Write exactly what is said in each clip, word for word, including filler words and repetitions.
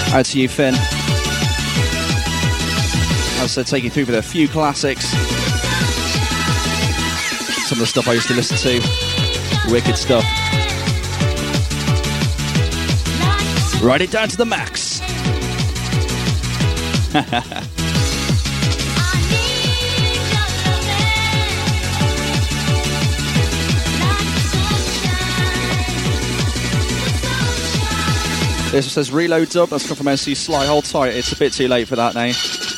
Out to you, Finn. As I said, take you through with a few classics. Some of the stuff I used to listen to. Wicked stuff. Write it down to the max. This one says reload dub. That's come from S C Sly. Hold tight. It's a bit too late for that now.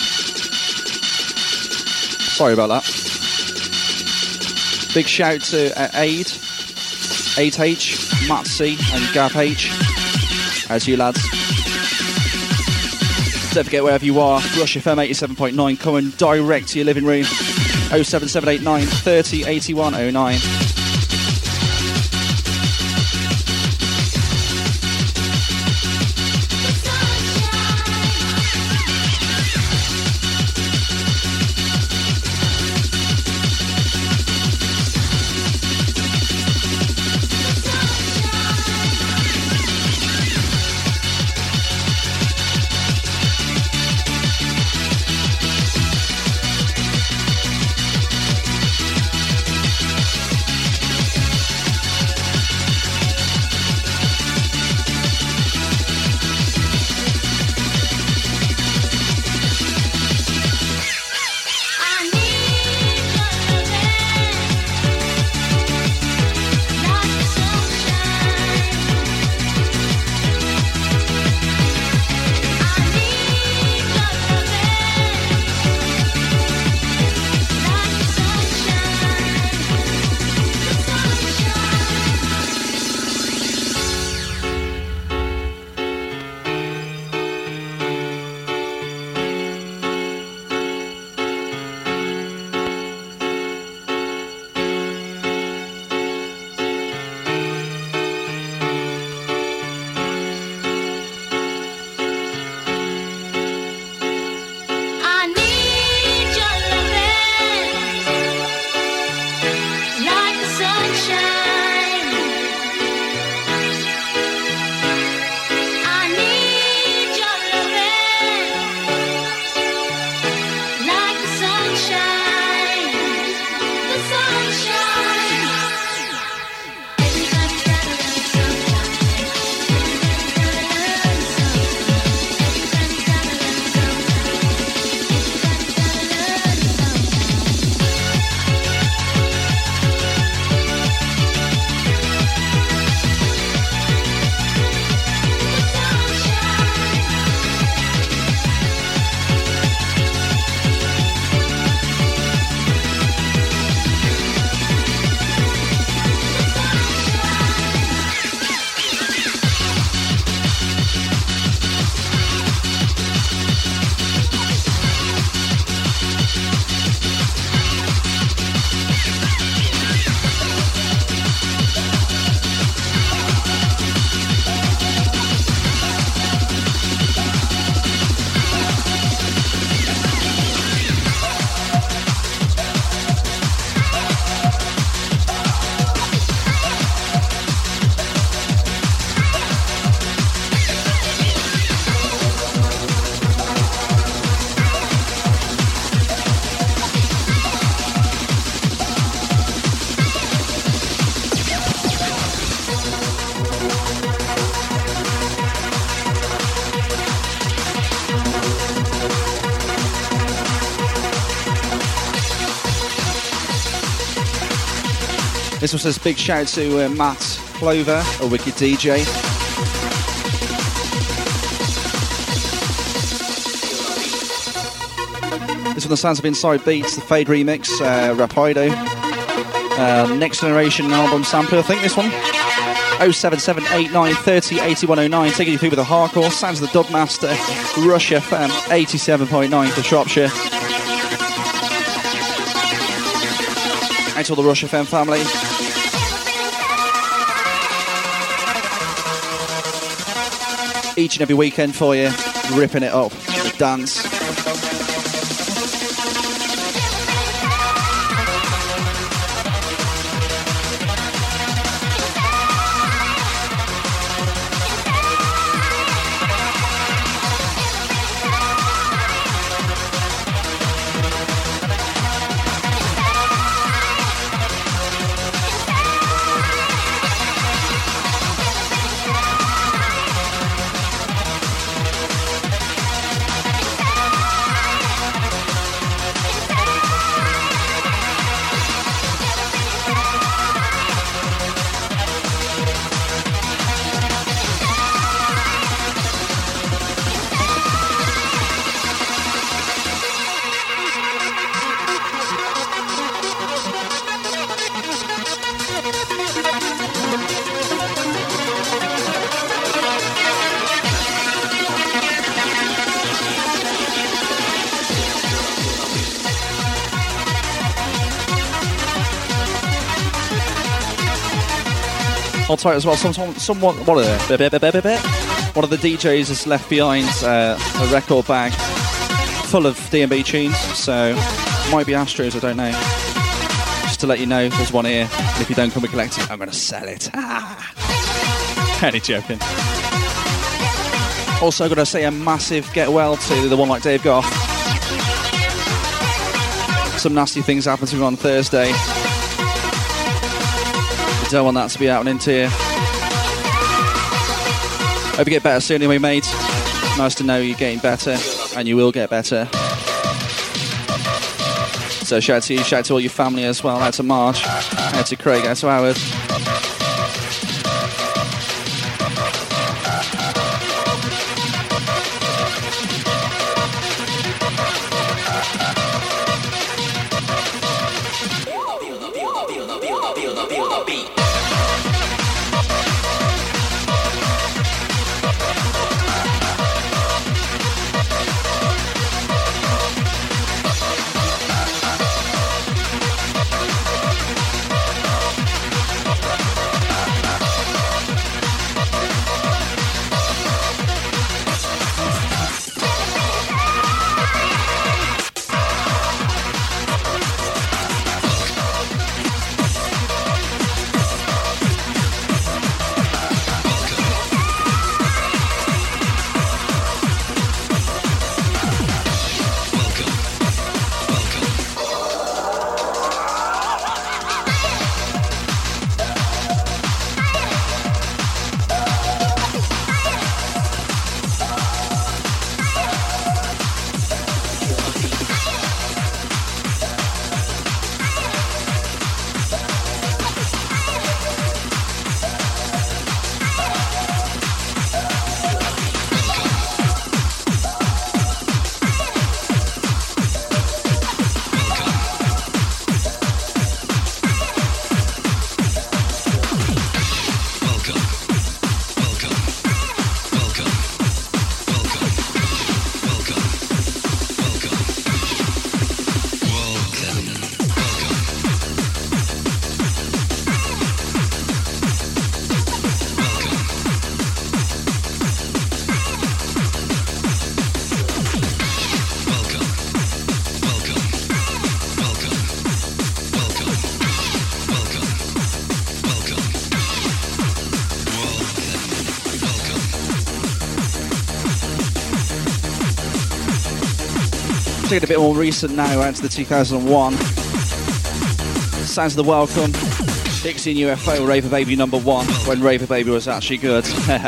Sorry about that. Big shout to uh, Aid, eight H, Matt C, and Gav H. How's you, lads? Don't forget, wherever you are, Rush F M eighty-seven point nine coming direct to your living room. oh seven seven eight nine, thirty, eighty-one oh nine. This one says big shout to uh, Matt Clover, a wicked D J. This one, the sounds of Inside Beats, the Fade remix, uh, Rapido. Uh, Next Generation album sampler, I think this one. oh seven seven eight nine, thirty, eighty-one oh nine, taking you through with the hardcore. Sounds of the Dubmaster, Rush F M, eighty-seven point nine for Shropshire. Out to all the Rush F M family. Each and every weekend for you, ripping it up, the dance. Hold tight as well. Someone, someone, what are they? One of the D Js has left behind uh, a record bag full of D and B tunes, so might be Astros, I don't know. Just to let you know, there's one here. And if you don't come and collect it, I'm going to sell it. Only joking. Also, got to say a massive get well to the one like Dave Goff. Some nasty things happened to him on Thursday. Don't want that to be happening to you. Hope you get better soon anyway, mate. Nice to know you're getting better, and you will get better. So shout out to you, shout out to all your family as well. Out to Marge, out to Craig, out to Howard. Taking a bit more recent now, out to the two thousand one. Sounds of the Welcome. Dixie and U F O, Raver Baby number one, when Raver Baby was actually good.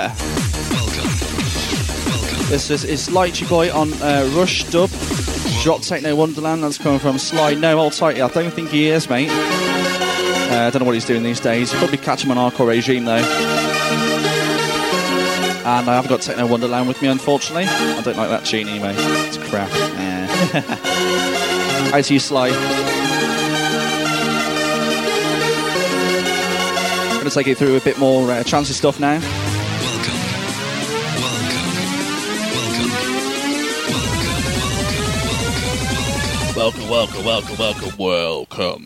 This is it's Lighty Boy on uh, Rush Dub. Drop Techno Wonderland, that's coming from Sly. No, hold tight, I don't think he is, mate. Uh, I don't know what he's doing these days. Probably catch him on Hardcore Regime, though. And I haven't got Techno Wonderland with me, unfortunately. I don't like that tune anyway. It's crap. Eh. Out to you, Sly. I'm going to take you through a bit more uh, trancy stuff now. Welcome, welcome, welcome, welcome, welcome.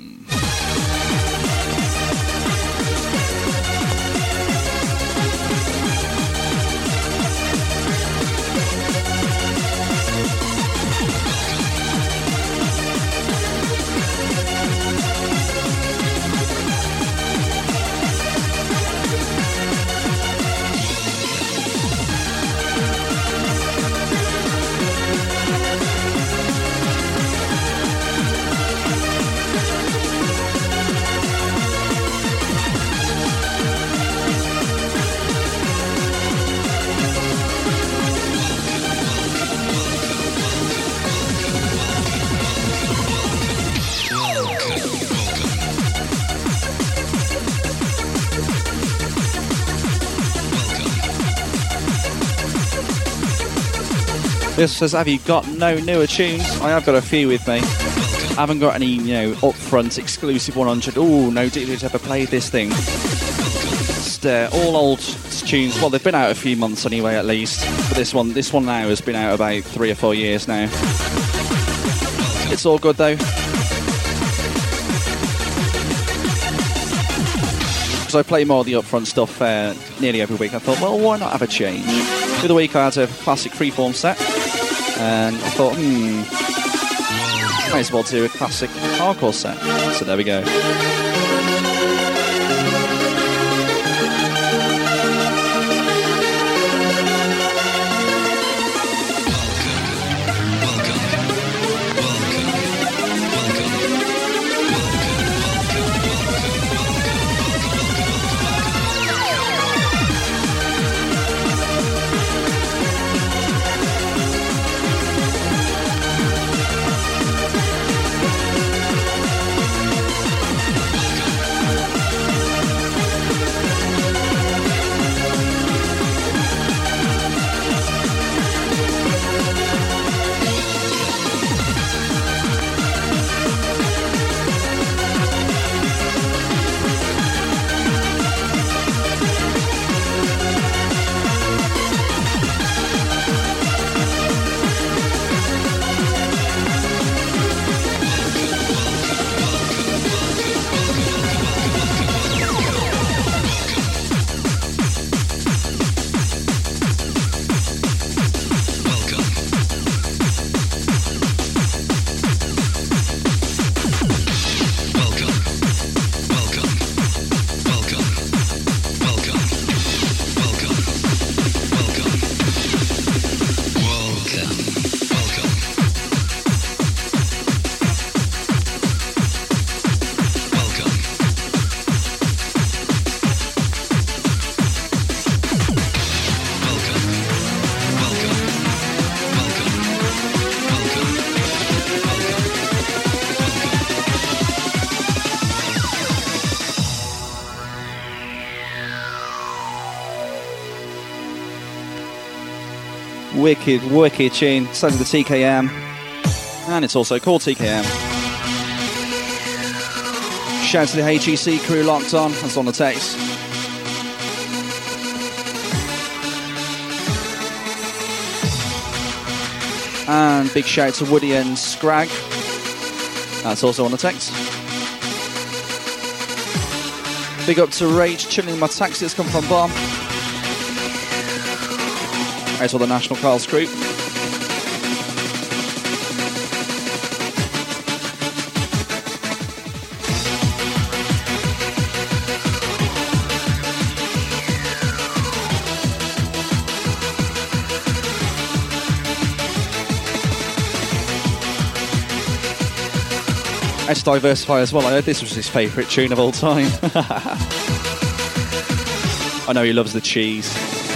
This says, have you got no newer tunes? I have got a few with me. I haven't got any, you know, upfront exclusive one hundred. Oh, no D J's ever played this thing. Just uh, all old tunes. Well, they've been out a few months anyway, at least. But this one, this one now has been out about three or four years now. It's all good though. Because I play more of the upfront stuff uh, nearly every week, I thought, well, why not have a change? The other week I had a classic freeform set, and I thought, hmm, might as well do a classic hardcore set. So there we go. Wicked, wicked tune. Starting with the T K M. And it's also called T K M. Shout out to the H E C crew locked on. That's on the text. And big shout out to Woody and Scrag. That's also on the text. Big up to Rach, chilling in my taxi that's come from Bar. Out to the National Cars crew. Let's diversify as well. I heard this was his favourite tune of all time. I know he loves the cheese.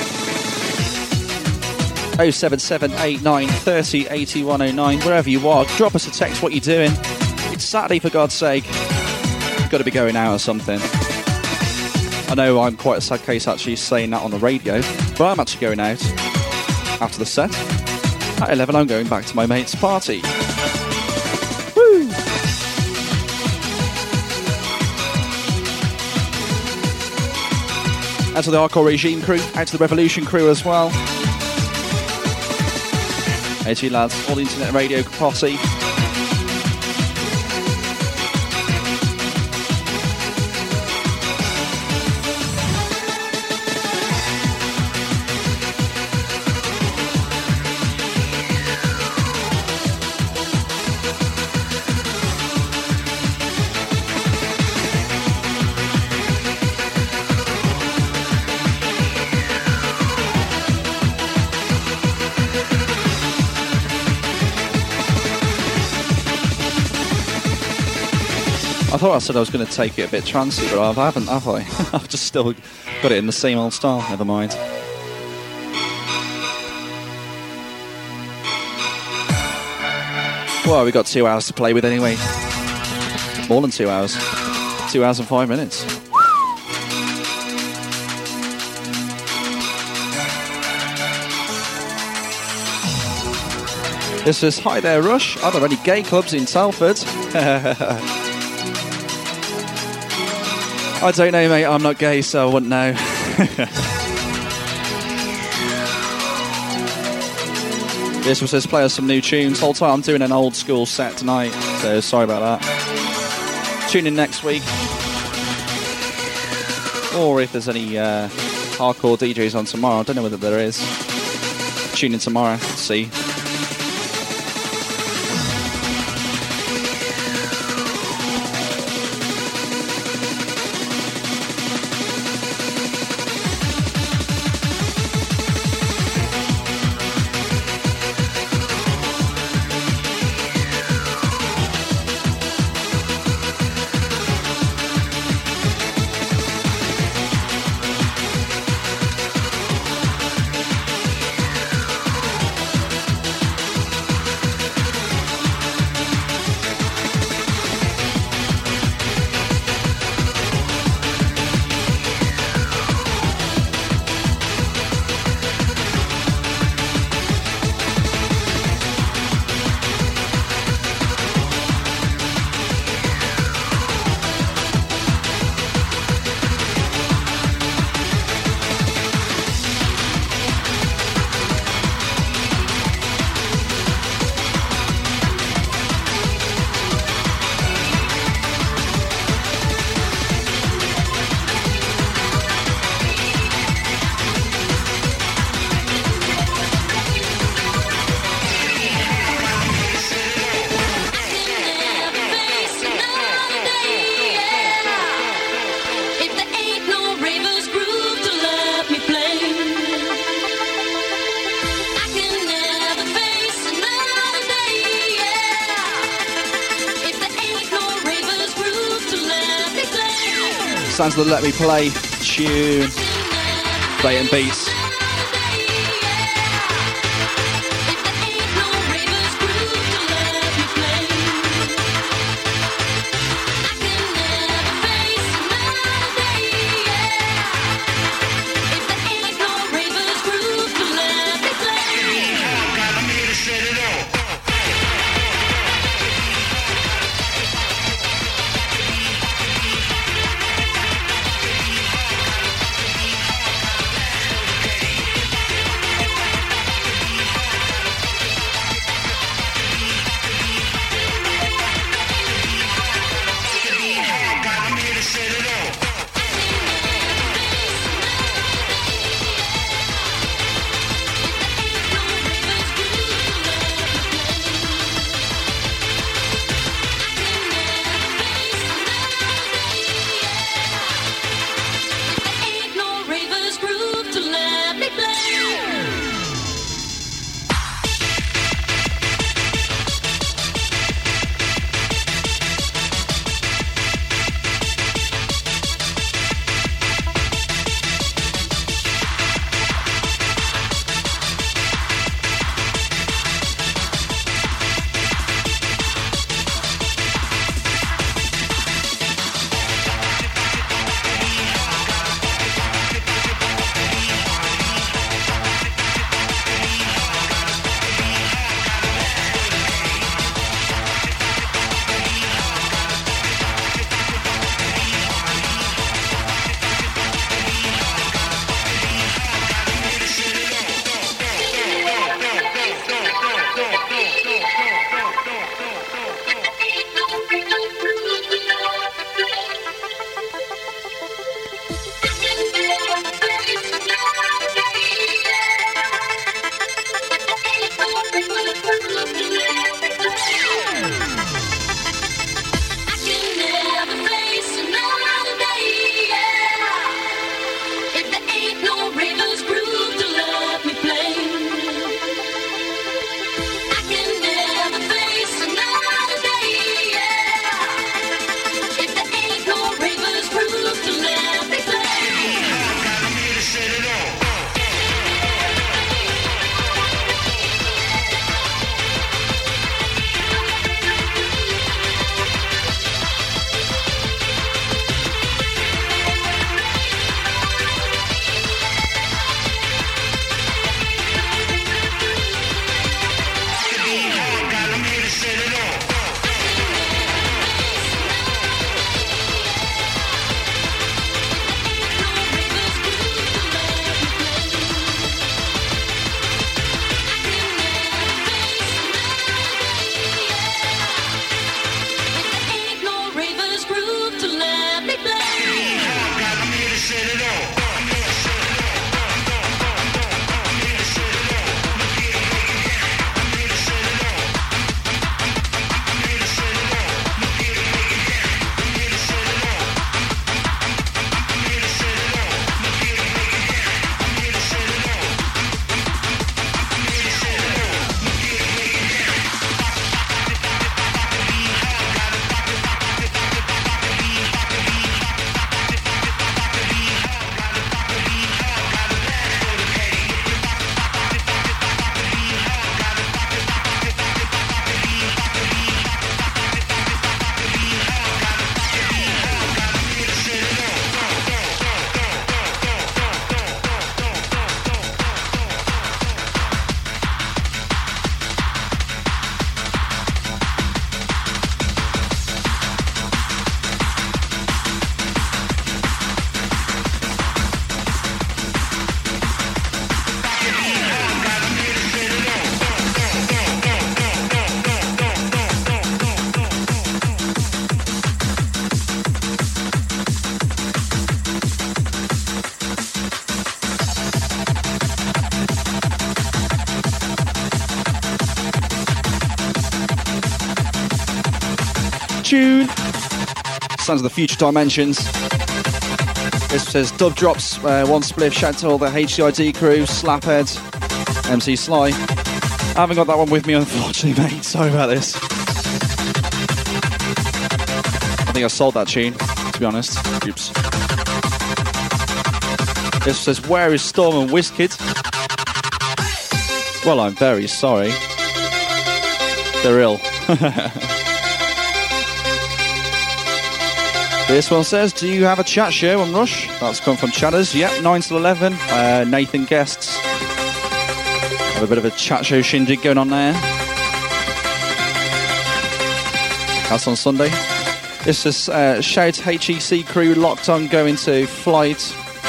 oh seven seven eight nine three oh eight one oh nine, wherever you are, drop us a text what you're doing. It's Saturday, for God's sake. You've got to be going out or something. I know I'm quite a sad case actually saying that on the radio, but I'm actually going out after the set. At eleven, I'm going back to my mate's party. Woo! Out to the Hardcore Regime crew, out to the Revolution crew as well. Hey to you lads, all the internet radio posse. I thought I said I was going to take it a bit trancy, but I haven't, have I? I've just still got it in the same old style, never mind. Well, we've got two hours to play with anyway. More than two hours. Two hours and five minutes. This is Hi There Rush. Are there any gay clubs in Salford? I don't know, mate. I'm not gay, so I wouldn't know. This was just play us some new tunes. Whole time I'm doing an old school set tonight, so sorry about that. Tune in next week. or if there's any uh, hardcore D Js on tomorrow. I don't know whether there is. Tune in tomorrow to see. Sounds of the Let Me Play tune. Blatant Beats. Okay. tune. Sounds of the Future Dimensions. This says Dub Drops, uh, one spliff. Shout out to all the H C I D crew, Slaphead, M C Sly. I haven't got that one with me, unfortunately, mate. Sorry about this. I think I sold that tune, to be honest. Oops. This says, where is Storm and Wizkid? Well, I'm very sorry. They're ill. This one says, do you have a chat show on Rush? That's come from Chatters. Yep, nine till eleven. Uh, Nathan guests. Have a bit of a chat show shindig going on there. That's on Sunday. This is uh, shout H E C crew locked on going to flight.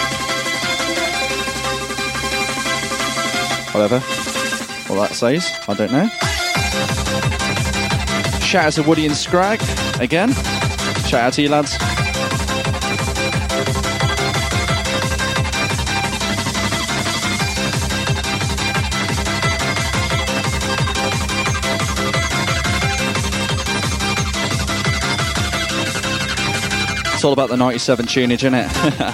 Whatever. What that says, I don't know. Shout out to Woody and Scrag again. Shout out to you lads. It's all about the ninety-seven tunage, isn't it?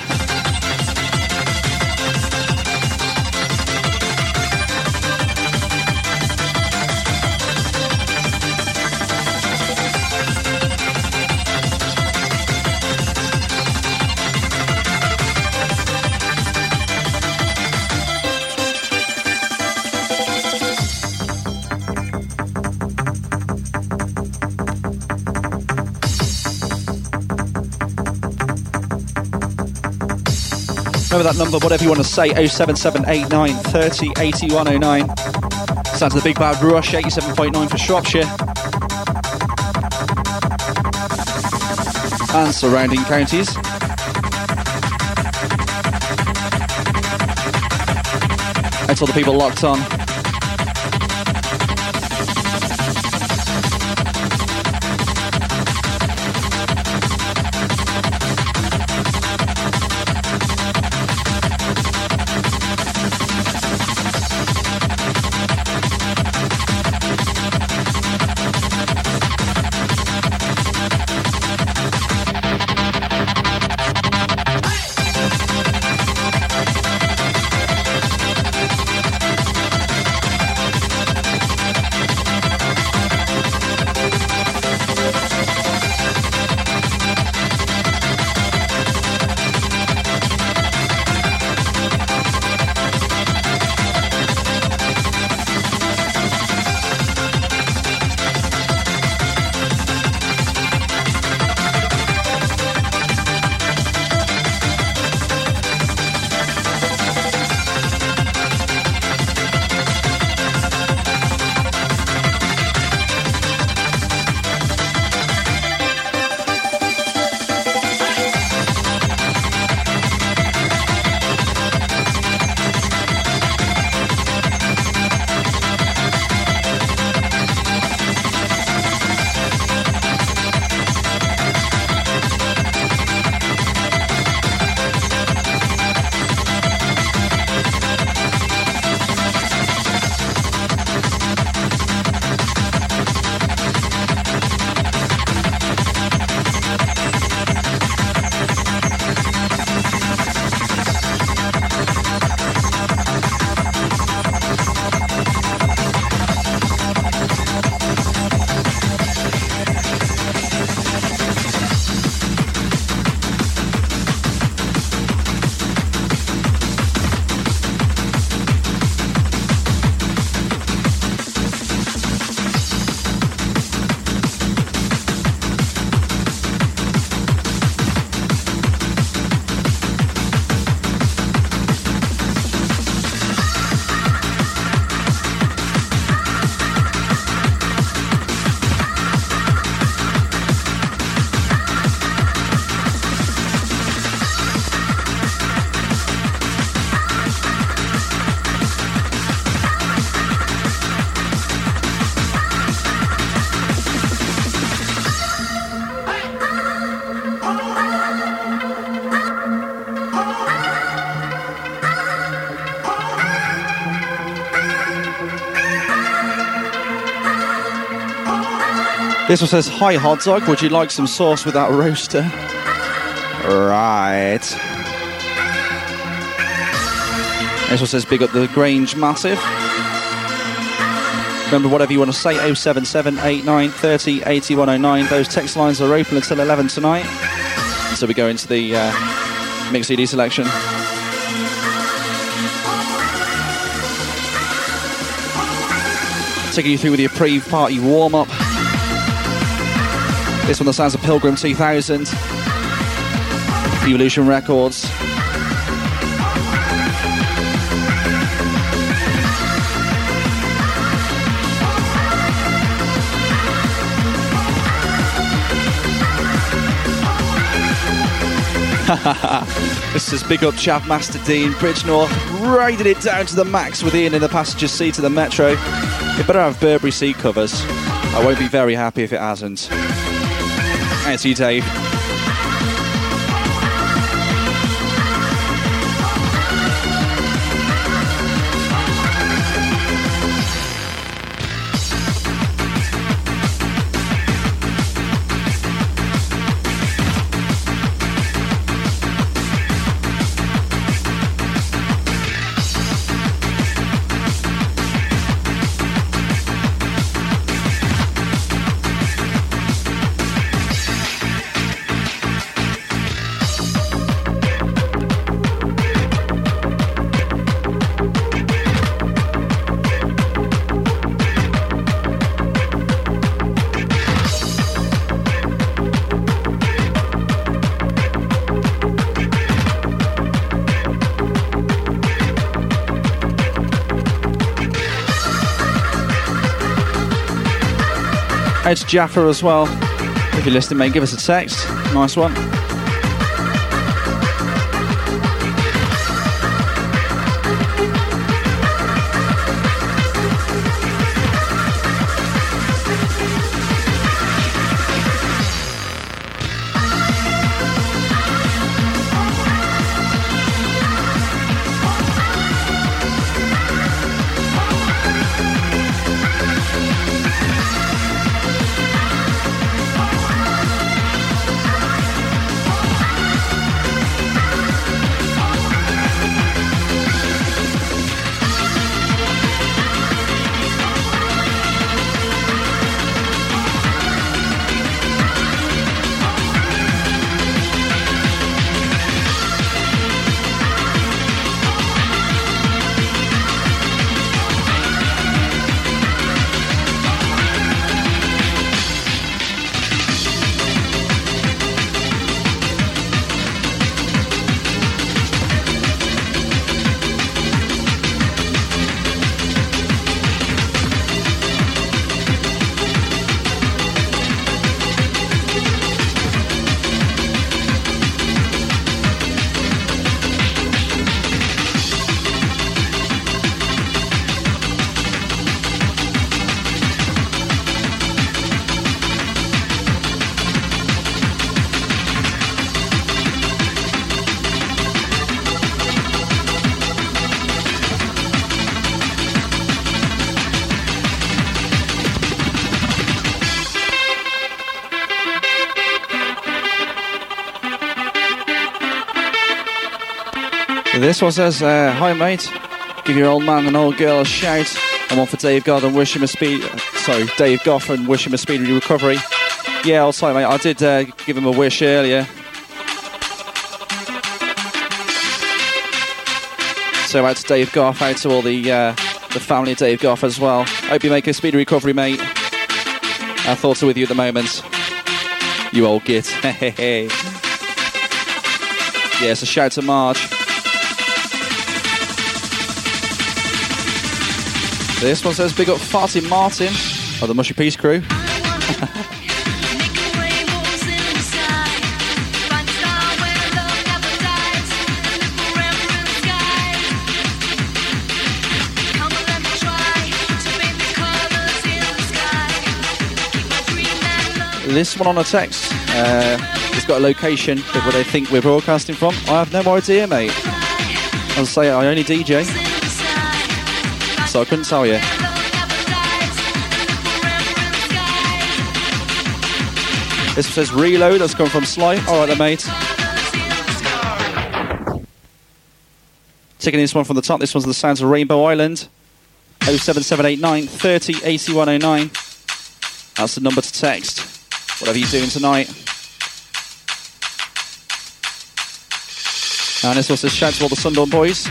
Remember that number, whatever you want to say, oh seven seven eight nine thirty eighty-one oh nine. Sounds the Big Bad Rush, eighty-seven point nine for Shropshire. And surrounding counties. That's all the people locked on. This one says, hi hot dog, would you like some sauce with that roaster? Right. This one says, big up the Grange Massive. Remember, whatever you want to say, oh seven seven, eight nine, thirty, eighty-one oh nine. Those text lines are open until eleven tonight. So we go into the uh, mix C D selection. Taking you through with your pre-party warm-up. This one, the sounds of Pilgrim two thousand. Evolution Records. This is big up chap Master Dean, Bridgenorth, riding it down to the max with Ian in the passenger seat of the Metro. It better have Burberry seat covers. I won't be very happy if it hasn't. Thanks to you, Dave. It's Jaffa as well. If you're listening, mate, give us a text. Nice one. This one says, uh, hi mate, give your old man and old girl a shout. And one for Dave Goff and wish him a speed, sorry, Dave Goff and wish him a speedy recovery. Yeah, I'll say mate, I did uh, give him a wish earlier. So out to Dave Goff, out to all the uh, the family of Dave Goff as well. Hope you make a speedy recovery, mate. Our thoughts are with you at the moment. You old git. Yeah, so shout to Marge. This one says, big up Farty Martin of the Mushy Peace crew. This one on a text, uh, it's got a location where they think we're broadcasting from. I have no idea, mate. I'll say I only D J. So I couldn't tell you. This says reload. That's coming from Sly. All right, then, mate. Taking this one from the top. This one's the sounds of Rainbow Island. oh seven seven eight nine thirty eighty-one oh nine. That's the number to text. Whatever you're doing tonight. And this also shout to all the Sundawn boys.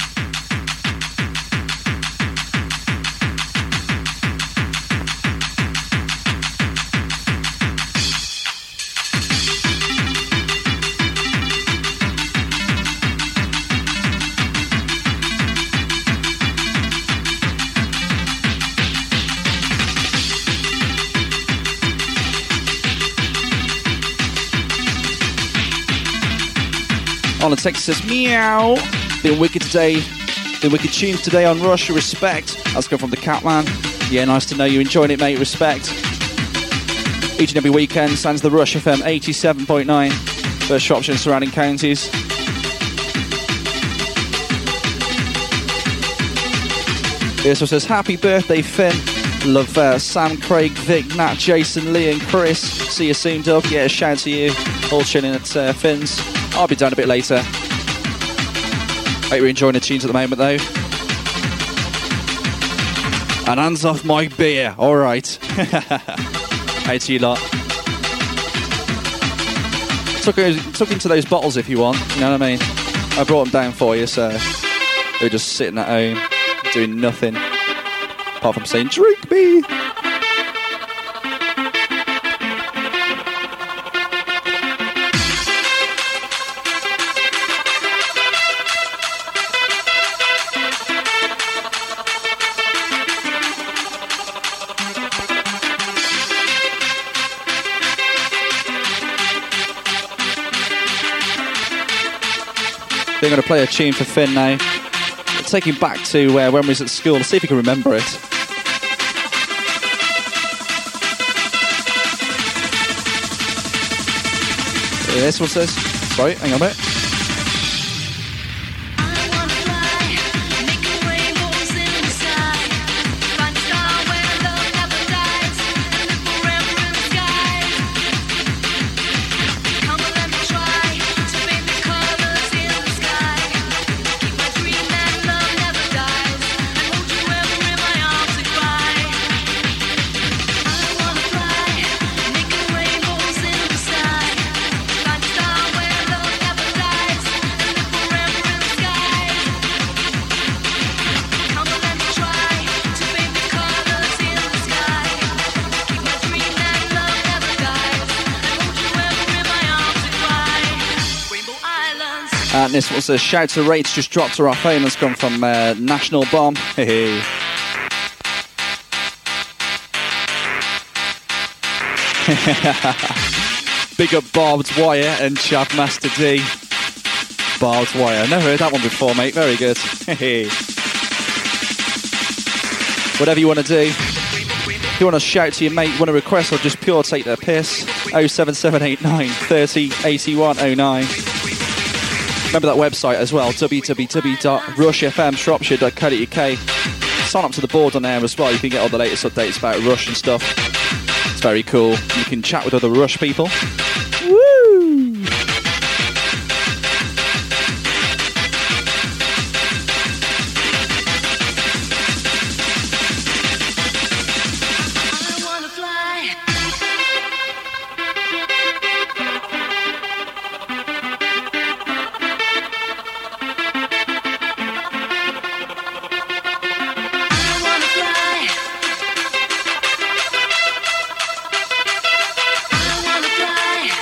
On the text says, meow. Been wicked today. Been wicked tunes today on Rush. Respect. That's come from the Catman. Yeah, nice to know you're enjoying it, mate. Respect. Each and every weekend stands the Rush F M eighty-seven point nine for Shropshire and surrounding counties. This one says, happy birthday, Finn. Love uh, Sam, Craig, Vic, Nat, Jason, Lee and Chris. See you soon, Dub. Yeah, a shout to you. All chilling at uh, Finn's. I'll be down a bit later. Hope you're enjoying the tunes at the moment, though. And hands off my beer. All right. Hey to you lot. Took, took into those bottles if you want. You know what I mean? I brought them down for you, so they were just sitting at home doing nothing apart from saying, drink me. They're going to play a tune for Finn now. Take him back to uh, when we was at school. Let's see if he can remember it. Yeah, this one says... Sorry, hang on a minute. And this was a shout to rates just dropped to our phone. That's come from uh, National Bomb. Hey. Big up Barbed Wire and Chav Master D. Barbed Wire. Never heard that one before, mate. Very good. Hey. Whatever you want to do. If you want to shout to your mate, you want to request or just pure take their piss, oh seven seven eight nine thirty eighty-one oh nine. Remember that website as well, w w w dot rush f m shropshire dot co dot u k. Sign up to the board on there as well. You can get all the latest updates about Rush and stuff. It's very cool. You can chat with other Rush people. Woo! Fly.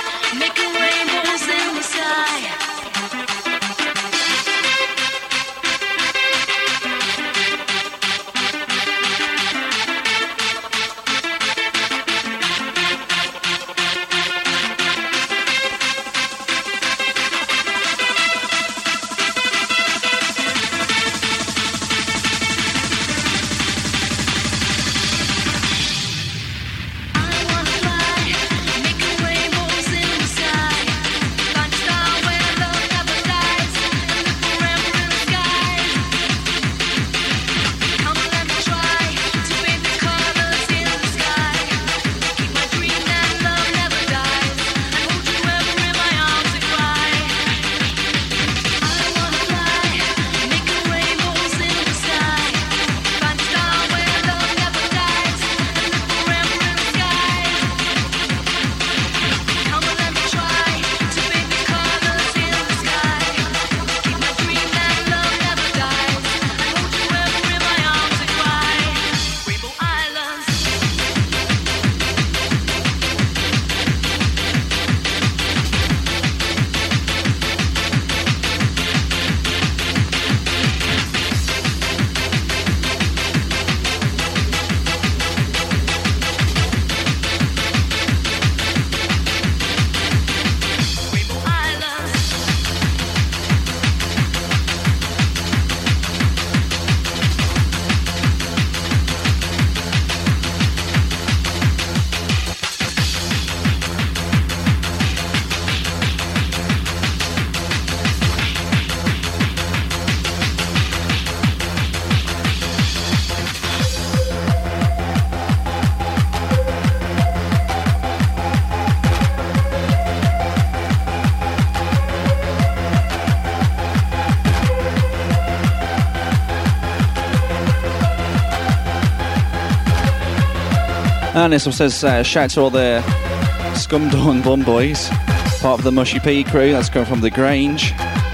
And this one says, uh, shout to all the Scumdong Bum Boys, part of the Mushy P crew. That's coming from the Grange.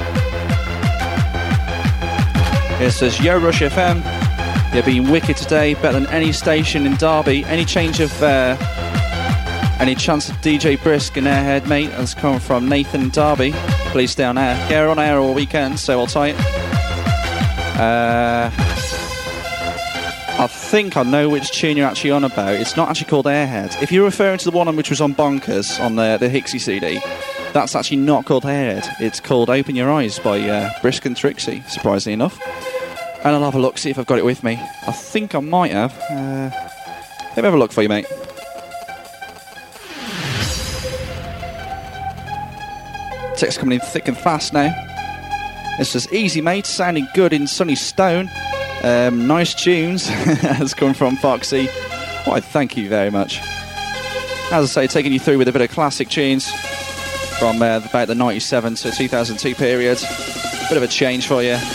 It says, yo, Rush F M. You're being wicked today, better than any station in Derby. Any change of, uh, any chance of D J Brisk and Airhead, mate? That's coming from Nathan Derby. Please stay on air. Yeah, we're on air all weekend, so I'll tie it. Uh, I think I know which tune you're actually on about. It's not actually called Airhead. If you're referring to the one which was on Bonkers, on the, the Hixie C D, that's actually not called Airhead. It's called Open Your Eyes by uh, Brisk and Trixie, surprisingly enough. And I'll have a look, see if I've got it with me. I think I might have. Uh, let me have a look for you, mate. Text coming in thick and fast now. It says, easy, mate, sounding good in sunny Stone. Um, nice tunes. That's come from Foxy. Why, thank you very much. As I say, taking you through with a bit of classic tunes from uh, about the ninety-seven to two thousand two period. Bit of a change for you.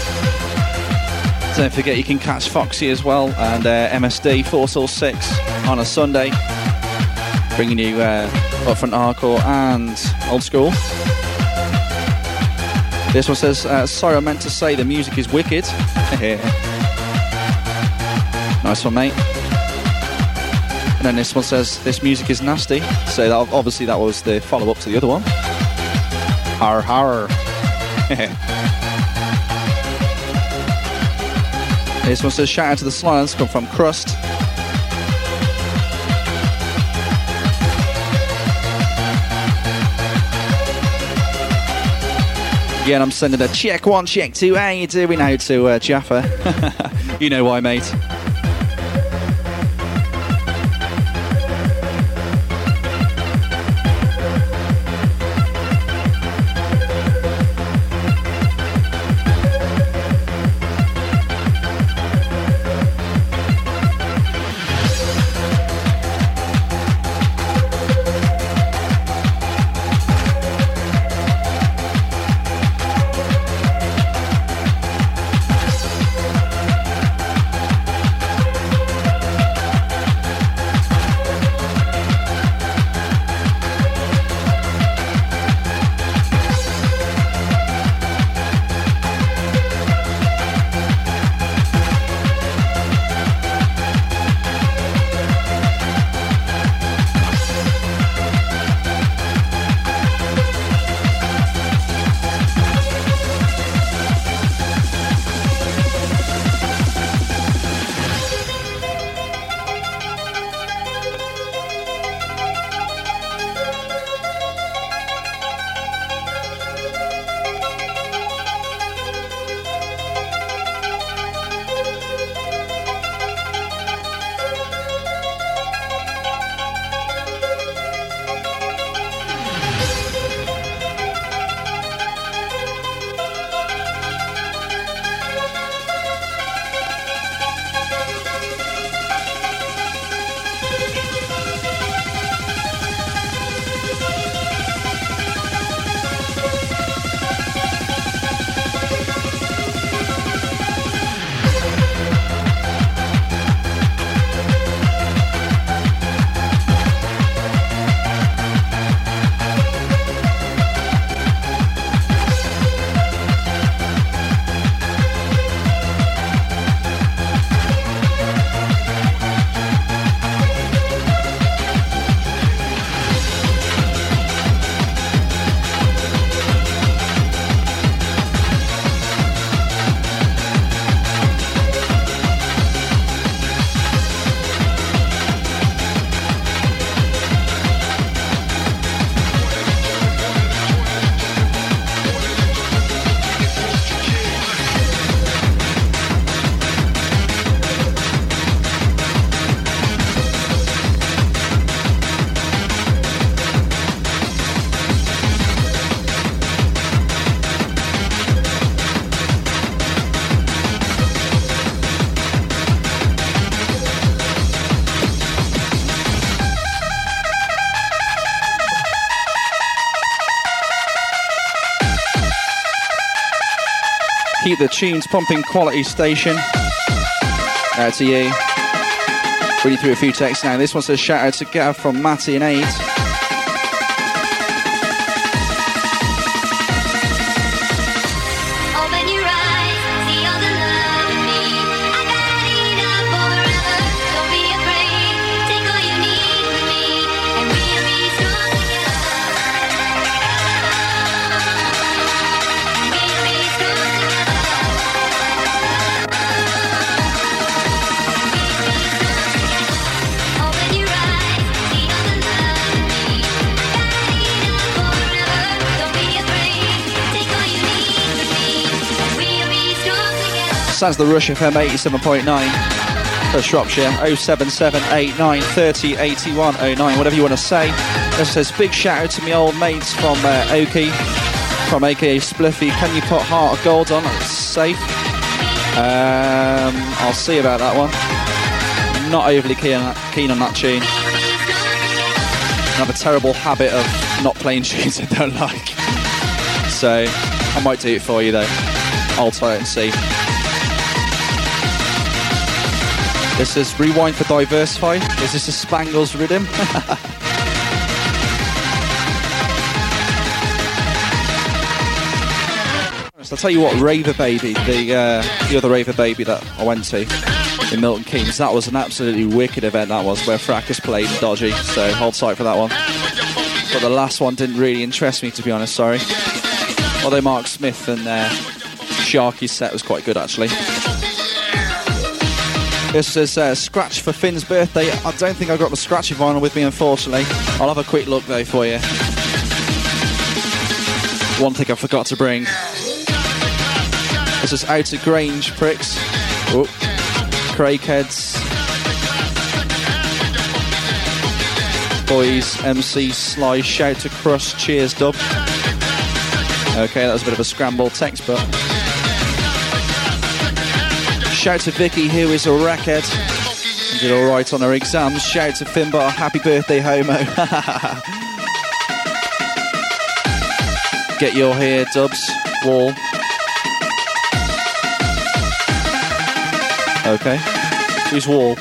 Don't forget you can catch Foxy as well, and uh, M S D four till six on a Sunday, bringing you uh, upfront hardcore and old school. This one says, uh, sorry, I meant to say the music is wicked. Nice one, mate. And then this one says, this music is nasty. So that, obviously that was the follow-up to the other one. Har har. This one says, shout out to the Slides, come from Crust. Again, I'm sending a check one, check two. How you doing out to uh, Jaffa? You know why, mate. Keep the tunes pumping, quality station. Out to you. Reading through a few texts now. This one says shout out to Gav from Matty and Aid. Sounds the Rush F M eighty-seven point nine for Shropshire. oh seven seven eight nine three oh eight one oh nine, whatever you want to say. This says big shout out to my old mates from uh, Oki, from A K A Spliffy. Can you put Heart of Gold on? It's safe. Um, I'll see about that one. Not overly keen on that, keen on that tune. I have a terrible habit of not playing tunes I don't like. So I might do it for you though. I'll try it and see. This is Rewind for Diversify. Is this a Spangles rhythm? I'll tell you what, Raver Baby, the uh, the other Raver Baby that I went to in Milton Keynes, that was an absolutely wicked event, that was, where Fracas played Dodgy, so hold tight for that one. But the last one didn't really interest me, to be honest, sorry. Although Mark Smith and uh, Sharky's set was quite good, actually. This is uh, Scratch for Finn's birthday. I don't think I've got the Scratchy vinyl with me, unfortunately. I'll have a quick look, though, for you. One thing I forgot to bring. This is Outer Grange Pricks. Oh, Craigheads. Boys, M C, Sly, Shout to Crust, Cheers, Dub. Okay, that was a bit of a scrambled text, but... Shout to Vicky, who is a wreckhead and did alright on her exams. Shout to Finbar, happy birthday, homo. Get your hair, Dubs, Wall. Okay, who's Wall?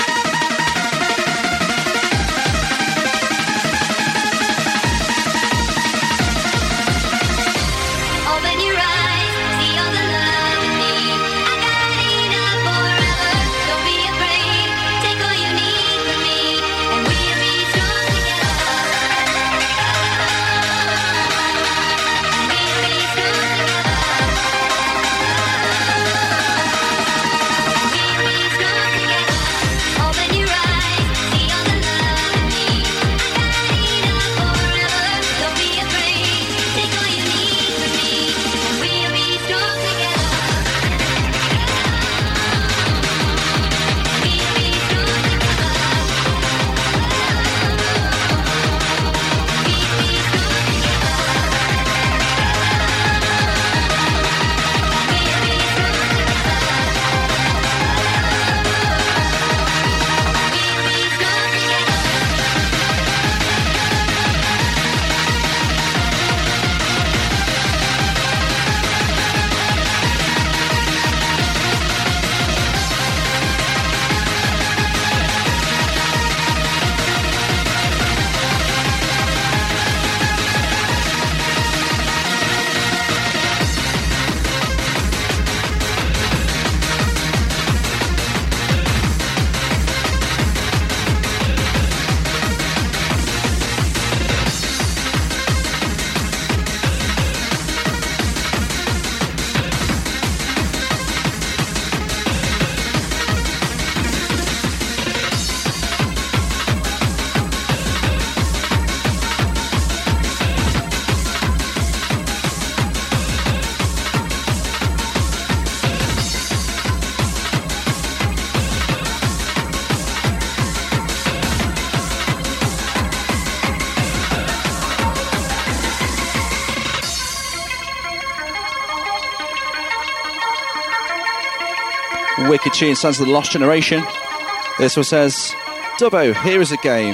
Wicked tune, Sons of the Lost Generation. This one says, Dubbo, here is a game.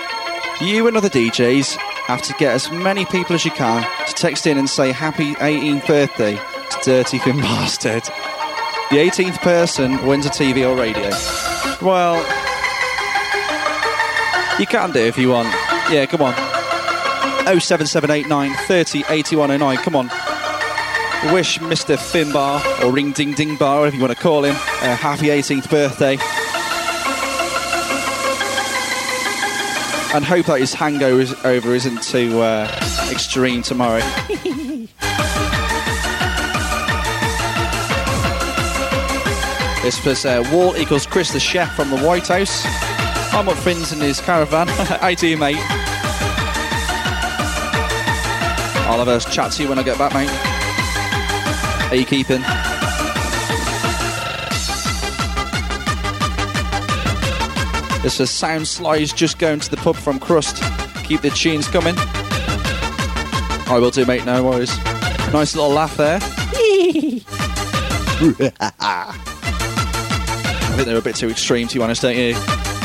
You and other D Js have to get as many people as you can to text in and say happy eighteenth birthday to Dirty Fin Bastard. The eighteenth person wins a T V or radio. Well, You can do it if you want. Yeah, come on. oh seven seven eight nine thirty eighty-one oh nine. Come on. Wish Mister Finbar, or Ring Ding Ding Bar, whatever you want to call him, a happy eighteenth birthday. And hope that his hangover isn't too uh, extreme tomorrow. This was uh, Walt equals Chris the Chef from the White House. I'm up Finn's in his caravan. How do you, mate? I'll have a chat to you when I get back, mate. How you keeping? This is Sound Slides just going to the pub from Crust. Keep the tunes coming. I will do, mate, no worries. Nice little laugh there. I think they're a bit too extreme, to be honest, don't you?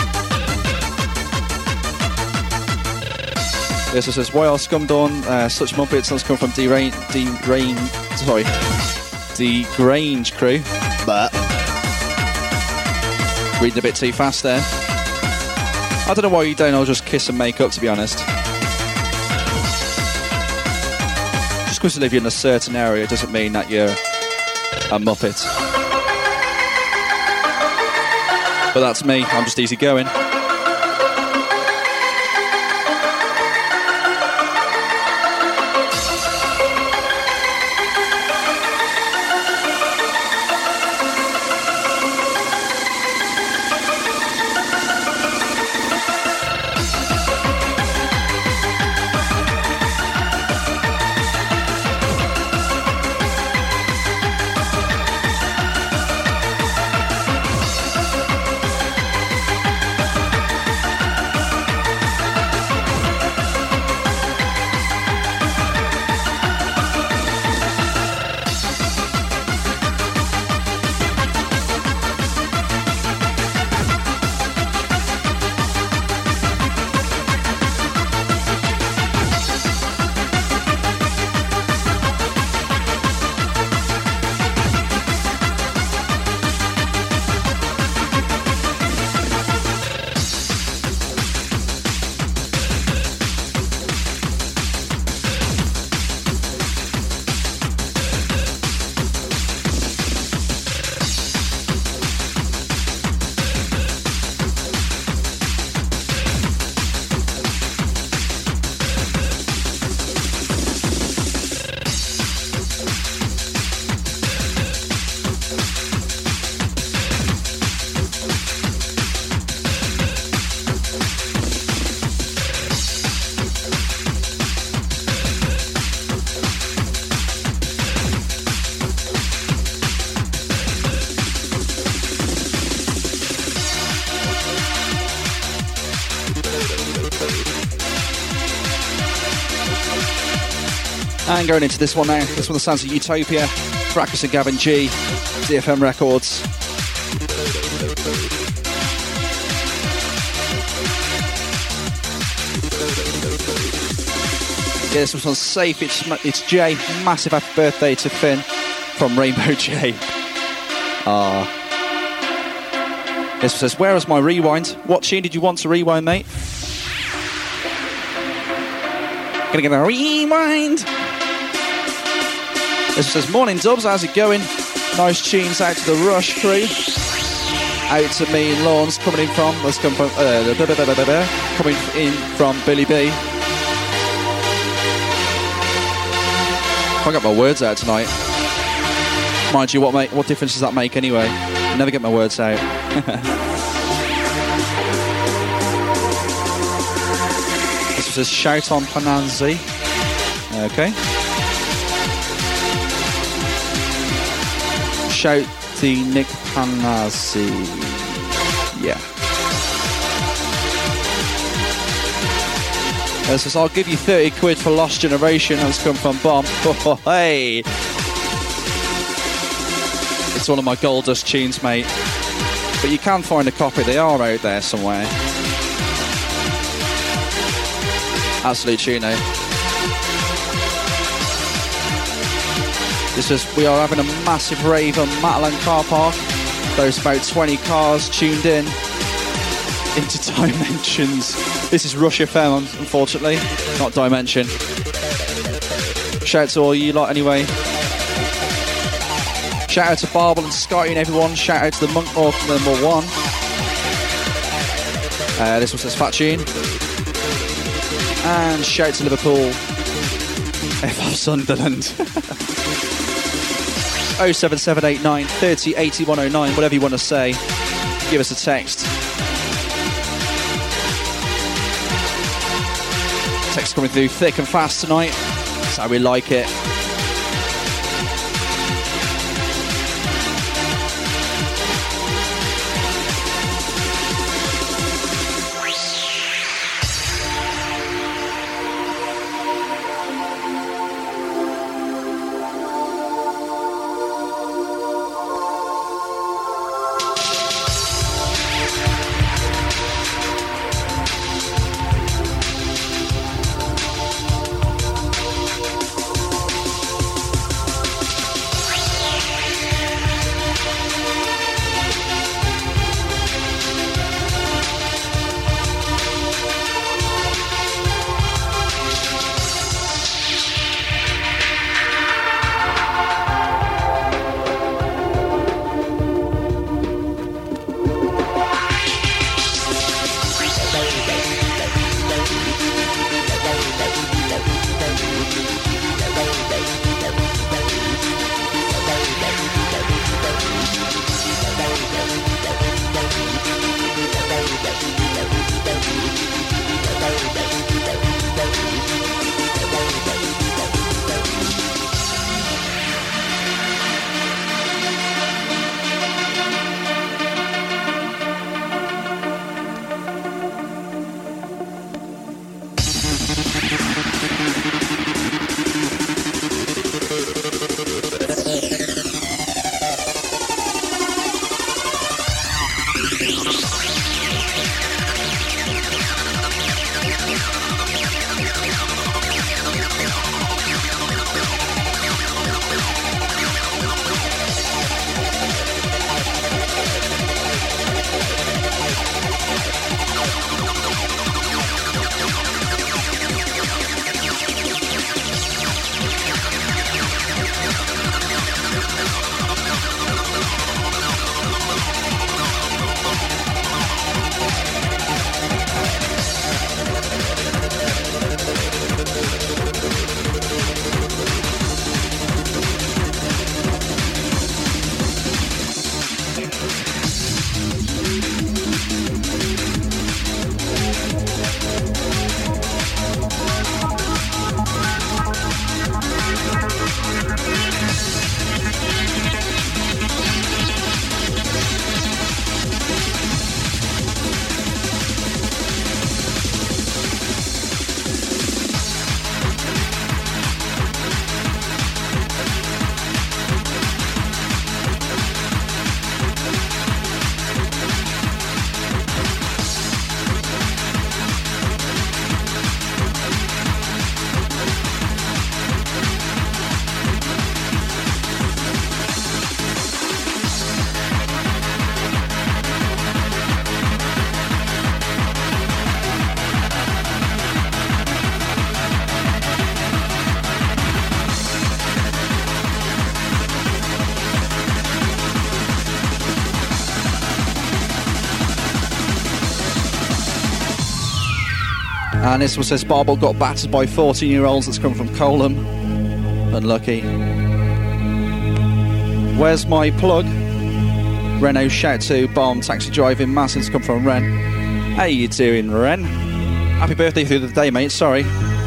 This says, why are Scumdawn uh, such muppets? That's come from D-Rain, D-Rain, sorry, D-Grange crew. But reading a bit too fast there. I don't know why you don't all just kiss and make up, to be honest. Just because you live in a certain area doesn't mean that you're a muppet. But that's me, I'm just easy going. And going into this one now, this one sounds like Utopia, Fracus and Gavin G, D F M Records. Yeah, this one's safe, it's, it's Jay, massive happy birthday to Finn from Rainbow J. Ah. This one says, where is my rewind? What tune did you want to rewind, mate? Gonna get a rewind. This says, morning Dubs, how's it going? Nice tunes out to the Rush crew. Out to me and Lawrence coming in from, let's come from, uh, da, da, da, da, da, da, coming in from Billy B. I got my words out tonight. Mind you, what make, what difference does that make anyway? I never get my words out. This says, shout on Pananzi. Okay. Shout the Nick Panazzi. Yeah. This says, I'll give you thirty quid for Lost Generation. That's come from Bomb. Oh, hey. It's one of my Goldust tunes, mate. But you can find a copy. They are out there somewhere. Absolute tune, eh? This is, we are having a massive rave on Matalan car park. There's about twenty cars tuned in. Interdimensions. This is Rush F M, unfortunately, not Dimension. Shout out to all you lot anyway. Shout out to Barbel and Scotty and everyone. Shout out to the Monk North number one. Uh, this one says Fat Tune. And shout out to Liverpool. F off Sunderland. oh seven seven eight nine, thirty, eighty-one oh nine, whatever you want to say. Give us a text. Text coming through thick and fast tonight. That's how we like it. And this one says Barbel got battered by fourteen year olds that's come from Coleham. Unlucky. Where's my plug? Renault shout to Bomb Taxi Driving. Massive's come from Ren. How you doing, Ren? Happy birthday through the day, mate. Sorry.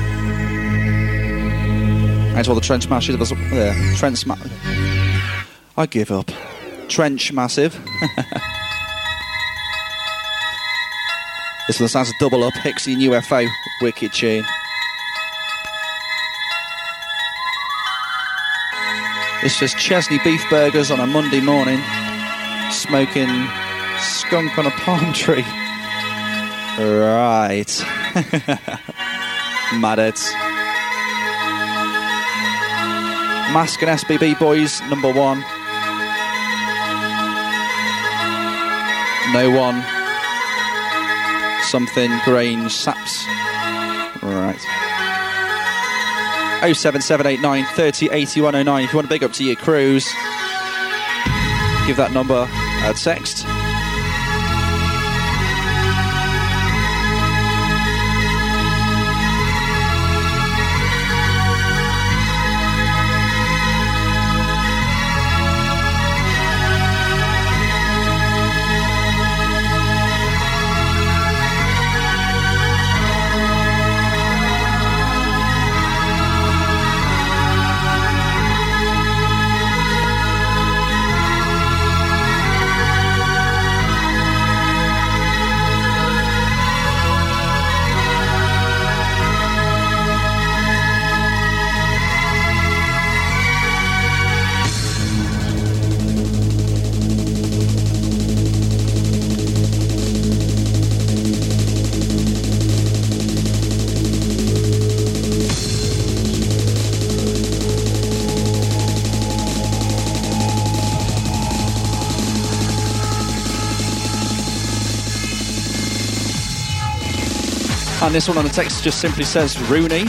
And to all the Trench Massive. Yeah, Trench Massive. I give up. Trench Massive. This one sounds a double up. Hixie and U F O. Wicked tune. This is Chesney Beef Burgers on a Monday morning. Smoking skunk on a palm tree. Right. Mad it. Mask and S B B Boys, number one. No one. something Grange Saps. Right. oh seven seven eight nine thirty eighty-one oh nine. If you want to big up to your crews, give that number a text. And this one on the text just simply says Rooney.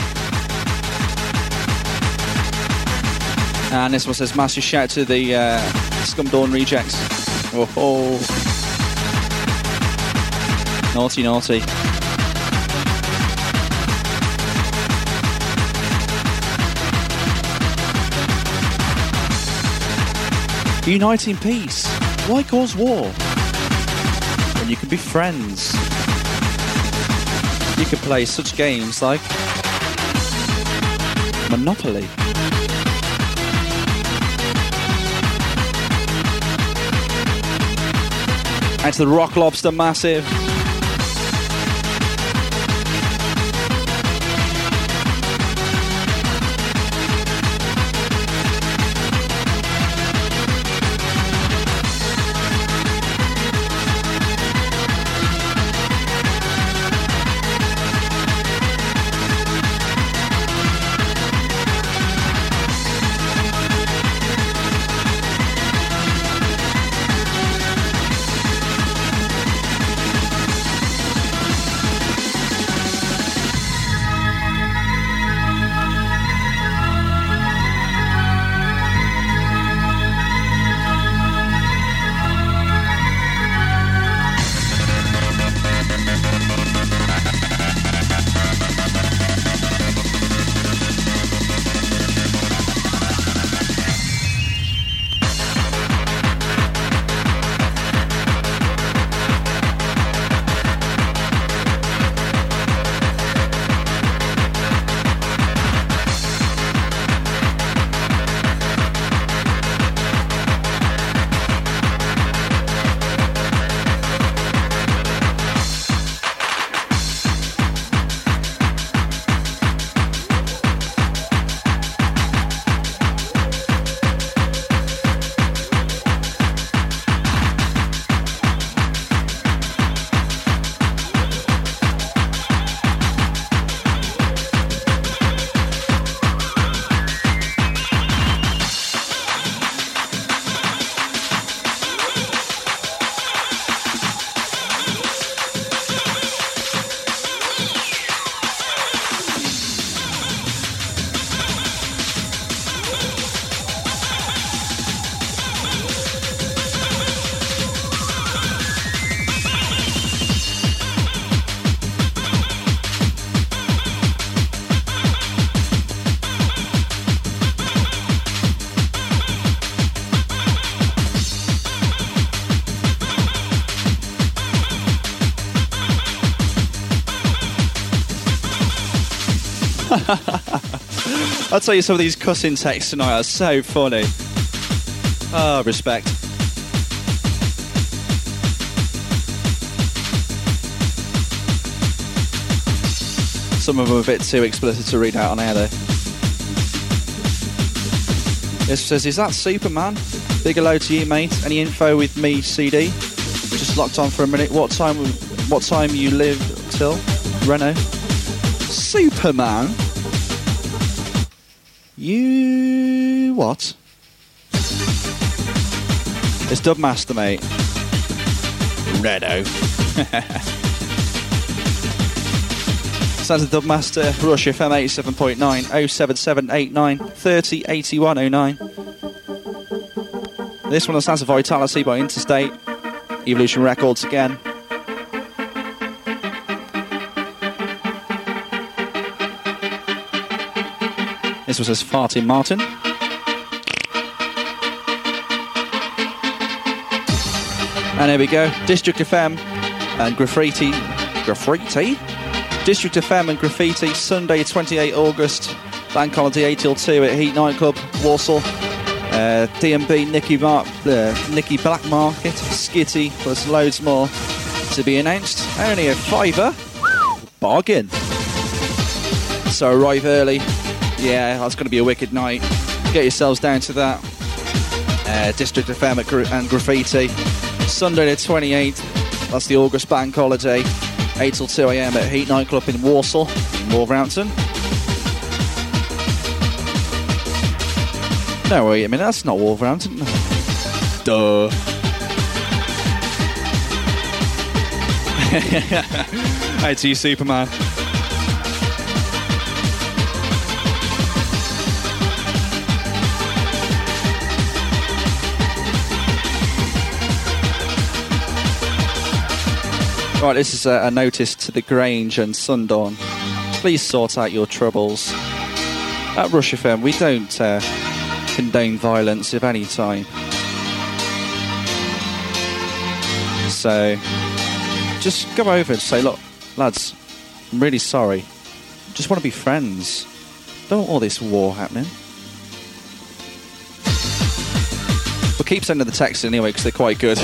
And this one says massive shout to the uh, Scumdawn Rejects. Oh, oh. Naughty, naughty. Unite in peace. Why cause war? When you can be friends. You could play such games like Monopoly. And to the Rock Lobster Massive. I'll tell you, some of these cussing texts tonight are so funny. Ah, oh, respect. Some of them are a bit too explicit to read out on air, though. This says, is that Superman? Big hello to you, mate. Any info with me, C D? Just locked on for a minute. What time What time you live till? Renault. Superman? You... what? It's Dubmaster, mate. Renault. Sounds of Dubmaster, Rush F M eighty-seven point nine, oh seven seven eight nine thirty eighty-one oh nine. This one, the sounds of Vitality by Interstate, Evolution Records again. This was as Farty Martin. And here we go, District F M and Graffiti. Graffiti? District F M and Graffiti, Sunday twenty-eighth August, bank holiday eight till two at Heat Nightclub, Warsaw. Uh, D M B, Nicky, Mark, uh, Nicky Black Market, Skitty, plus loads more to be announced. Only a fiver. Bargain. So arrive early. Yeah, that's going to be a wicked night. Get yourselves down to that. Uh, District F M and Graffiti, Sunday the twenty-eighth. That's the August bank holiday. eight till two a m at Heat Nightclub in Warsaw, in Wolverhampton. No, wait a minute, that's not Wolverhampton. Duh. Hey to you, Superman. Right, this is a, a notice to the Grange and Sundawn. Please sort out your troubles. At Rush F M, we don't uh, condone violence of any type. So, just go over and say, look, lads, I'm really sorry. Just want to be friends. Don't want all this war happening. We'll keep sending the texts anyway, because they're quite good.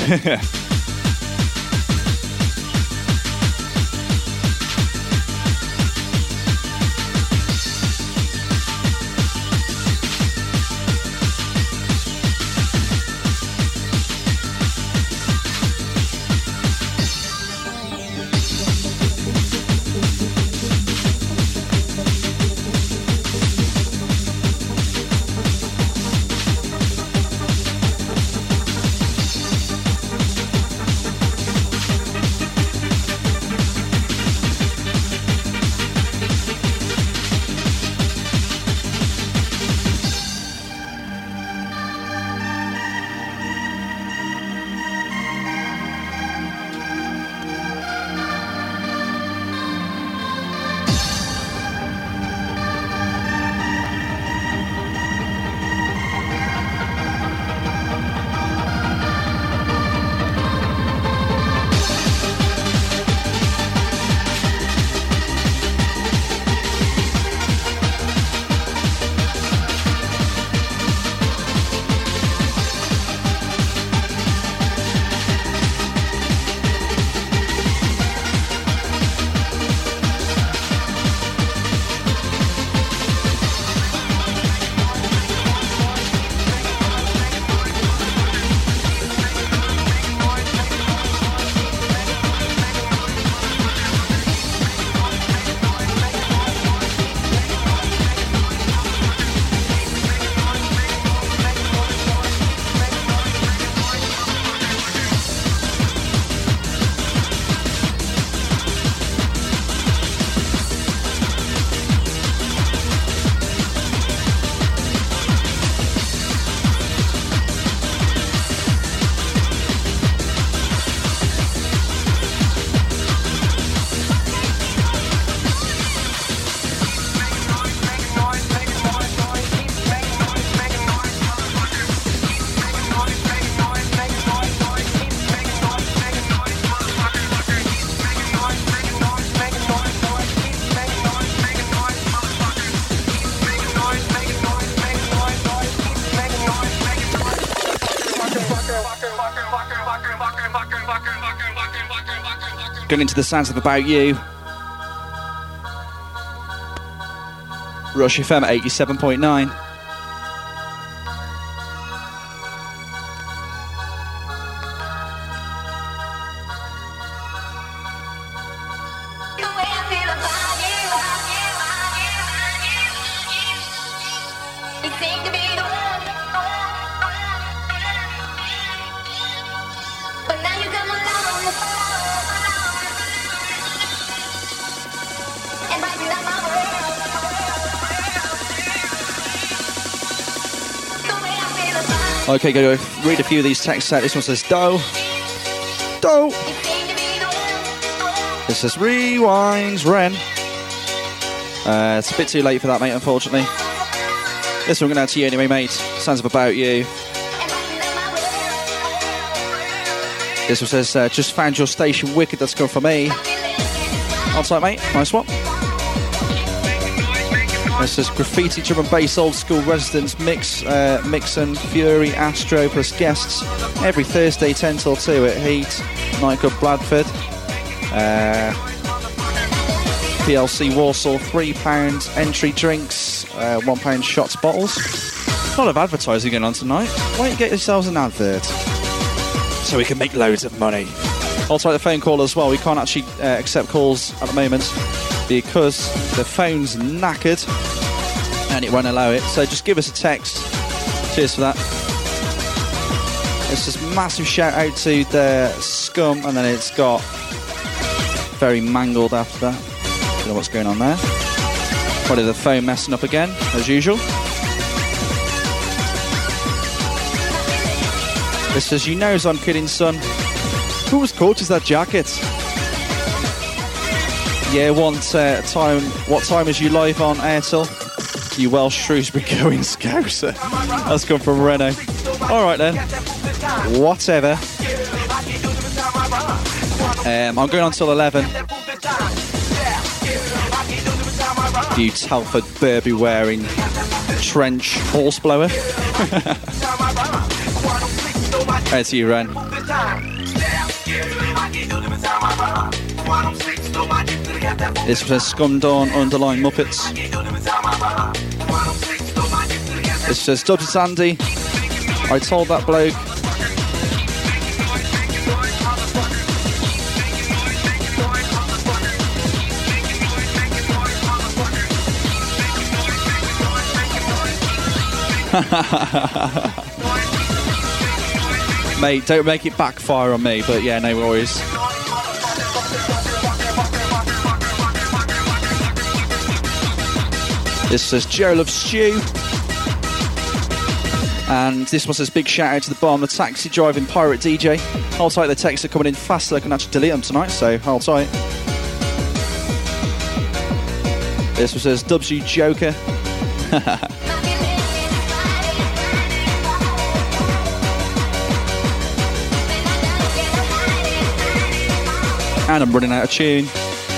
Going into the sounds of About You. Rush F M eighty-seven point nine. And right Okay, go read a few of these texts out. This one says, Do. Do. This says, Rewinds, Ren. Uh, it's a bit too late for that, mate, unfortunately. This one going out to you anyway, mate. Sounds about you. This one says, uh, just found your station wicked. That's good for me. On tight, mate. Nice one. This says graffiti, drum and bass, old school residents, mix, uh, Mixon, Fury, Astro plus guests every Thursday ten till two at Heat, Nightclub Bradford. Uh, P L C Warsaw, three pounds entry drinks, uh, one pound shots bottles. A lot of advertising going on tonight. Why don't you get yourselves an advert so we can make loads of money? I'll take the phone call as well. We can't actually uh, accept calls at the moment because the phone's knackered and it won't allow it. So just give us a text. Cheers for that. It's just massive shout out to the Scum, and then it's got very mangled after that. Don't know what's going on there. Probably the phone messing up again, as usual. This says, you knows I'm kidding, son. Who was coach is that jacket? Yeah, want uh, time. What time is you live on Airtel? You Welsh Shrewsbury going Scouser. That's come from Renault. All right then. Whatever. Um, I'm going on till eleven. You Telford Burby wearing trench horse blower. Hey, to you, Ren. This says Scum Dawn underline Muppets. This says Dubs, it's Andy. I told that bloke. Mate, don't make it backfire on me, but yeah, no worries. This says Joe loves stew. And this one says big shout out to the bomb, the taxi driving pirate D J. Hold tight, the texts are coming in faster. I can actually delete them tonight, so hold tight. This one says Dubs, you joker. And I'm running out of tune.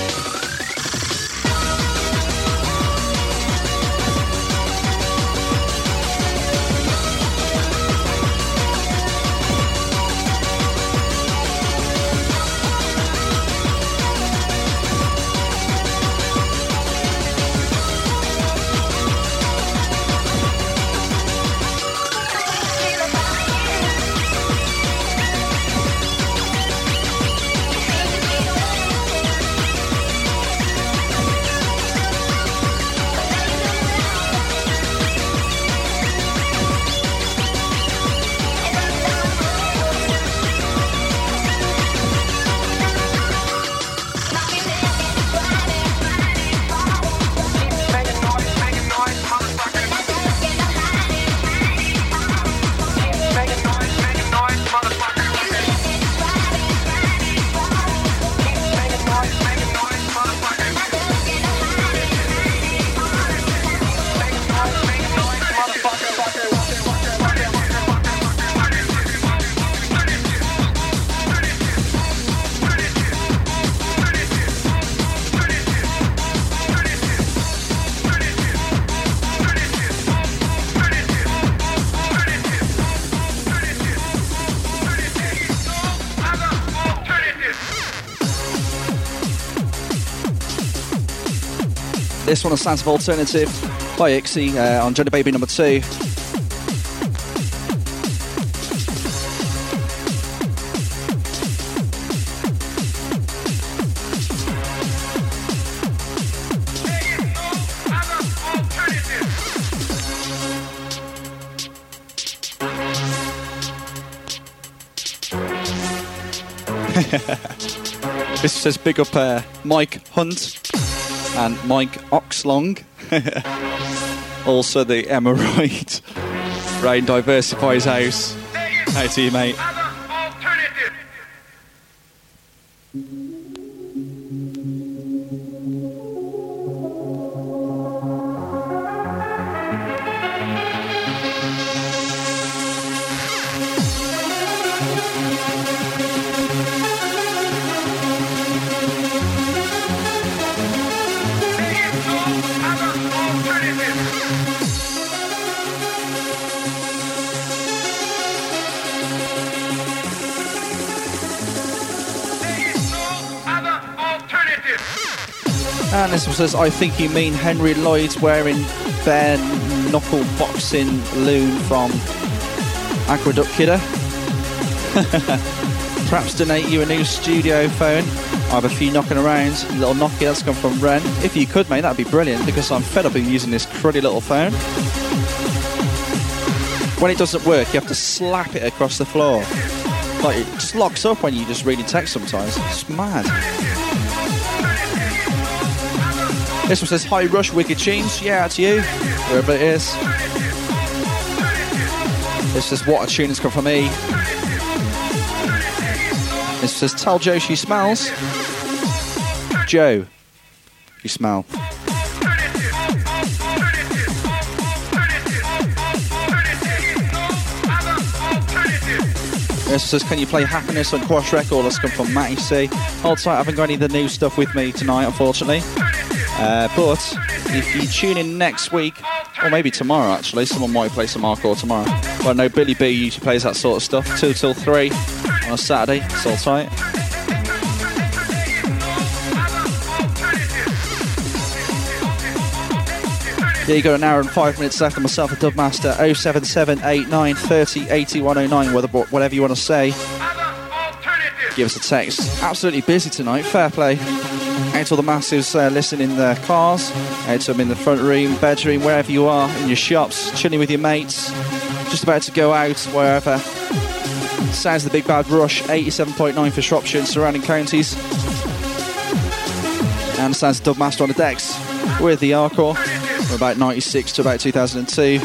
This one, a Sons of Alternative by Ixie uh, on Jenna Baby number two. This says big up uh, Mike Hunt and Mike Oxlong. Also the Emerald. Rain diversifies house. How to you, mate? And this one says, I think you mean Henry Lloyd's wearing bare knuckle boxing loon from Aqueduct Kidder. Perhaps donate you a new studio phone. I have a few knocking around. A little Nokia that's come from Ren. If you could, mate, that'd be brilliant because I'm fed up of using this cruddy little phone. When it doesn't work, you have to slap it across the floor. Like, it just locks up when you just read text sometimes. It's mad. This one says, hi Rush, wicked tunes. Yeah, that's you, wherever it is. This says, what a tune has come from me. This says, tell Joe she smells. Joe, you smell. This says, can you play Happiness on Quash Record? That's come from Matty C. Hold tight, I haven't got any of the new stuff with me tonight, unfortunately. Uh, but if you tune in next week, or maybe tomorrow actually, someone might play some hardcore tomorrow. But I know Billy B usually plays that sort of stuff, two till three on a Saturday, so tight. There you go, an hour and five minutes left on myself, a Dubmaster, oh seven seven eight nine thirty eighty-one oh nine, whatever you want to say. Give us a text. Absolutely busy tonight, fair play. Out to all the massives uh, listening in their cars, out to them in the front room, bedroom, wherever you are, in your shops, chilling with your mates, just about to go out, wherever. Sounds of the Big Bad Rush, eighty-seven point nine for Shropshire and surrounding counties. And sounds of Dubmaster on the decks with the hardcore from about ninety-six to about two thousand two.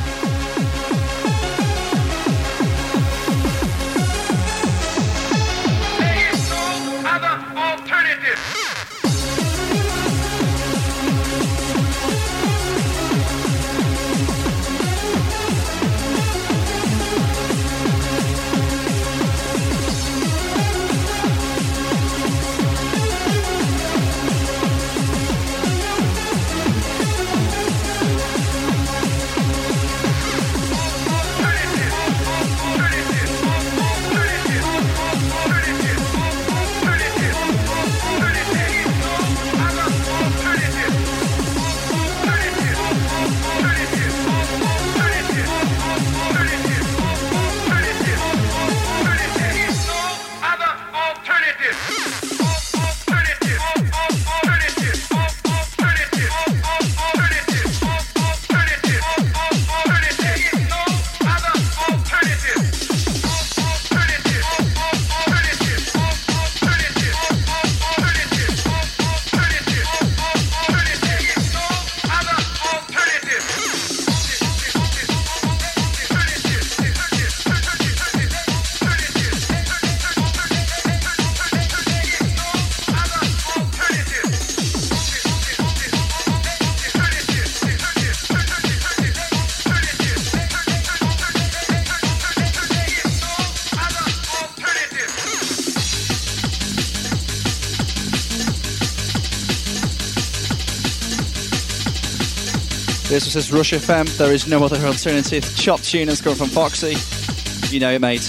This says Rush F M, there is no other alternative. Chop tuners coming from Foxy. You know it, mate.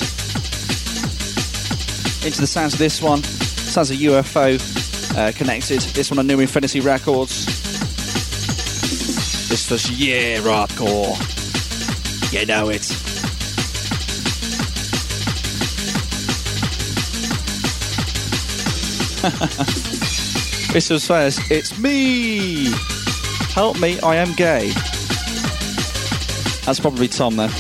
Into the sounds of this one. Sounds of U F O uh, connected. This one on New Infinity Records. This was yeah, hardcore. You know it. This was first. It's me. Help me, I am gay. That's probably Tom then.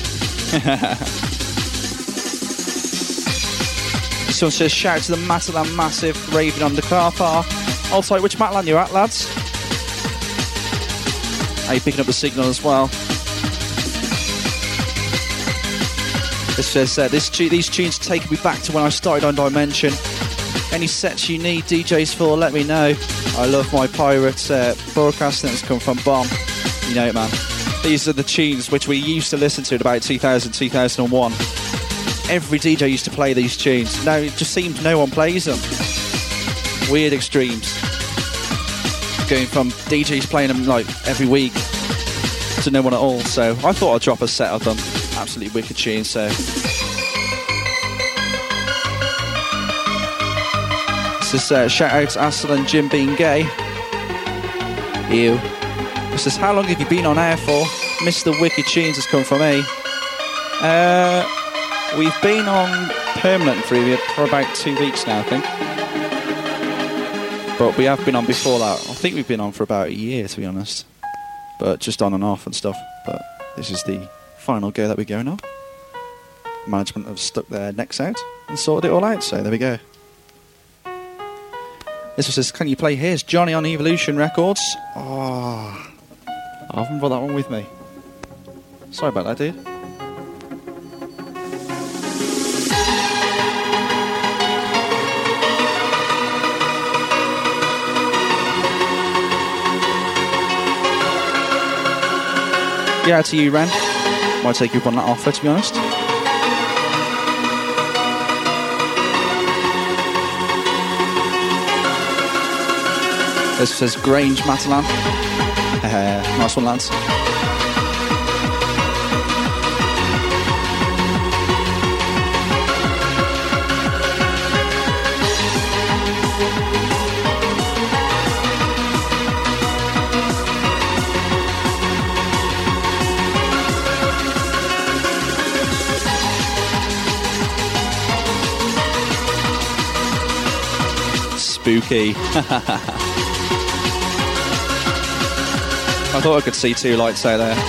Someone says, shout to the Matalan Massive raving on the car park. Hold tight, which Matalan you at, lads? Are you picking up the signal as well? This says, uh, this tu- these tunes take me back to when I started on Dimension. Any sets you need D Js for, let me know. I love my pirate uh, broadcasting that's come from Bomb. You know it, man. These are the tunes which we used to listen to at about two thousand, two thousand one. Every D J used to play these tunes. Now it just seems no one plays them. Weird extremes. Going from D Js playing them like every week to no one at all. So I thought I'd drop a set of them. Absolutely wicked tunes. So this is uh, shout out to Aston and Jim being gay. Ew. This is how long have you been on air for? Mister Wicked Tunes has come from me. Uh, we've been on permanent for, for about two weeks now, I think. But we have been on before that. I think we've been on for about a year, to be honest. But just on and off and stuff. But this is the final go that we're going on. Management have stuck their necks out and sorted it all out, so there we go. This one says, can you play Here's Johnny on Evolution Records? Oh, I haven't brought that one with me. Sorry about that, dude. Yeah, to you, Ren. Might take you up on that offer, to be honest. This says Grange Matalan. Uh, nice one, lads. Spooky. I thought I could see two lights out there.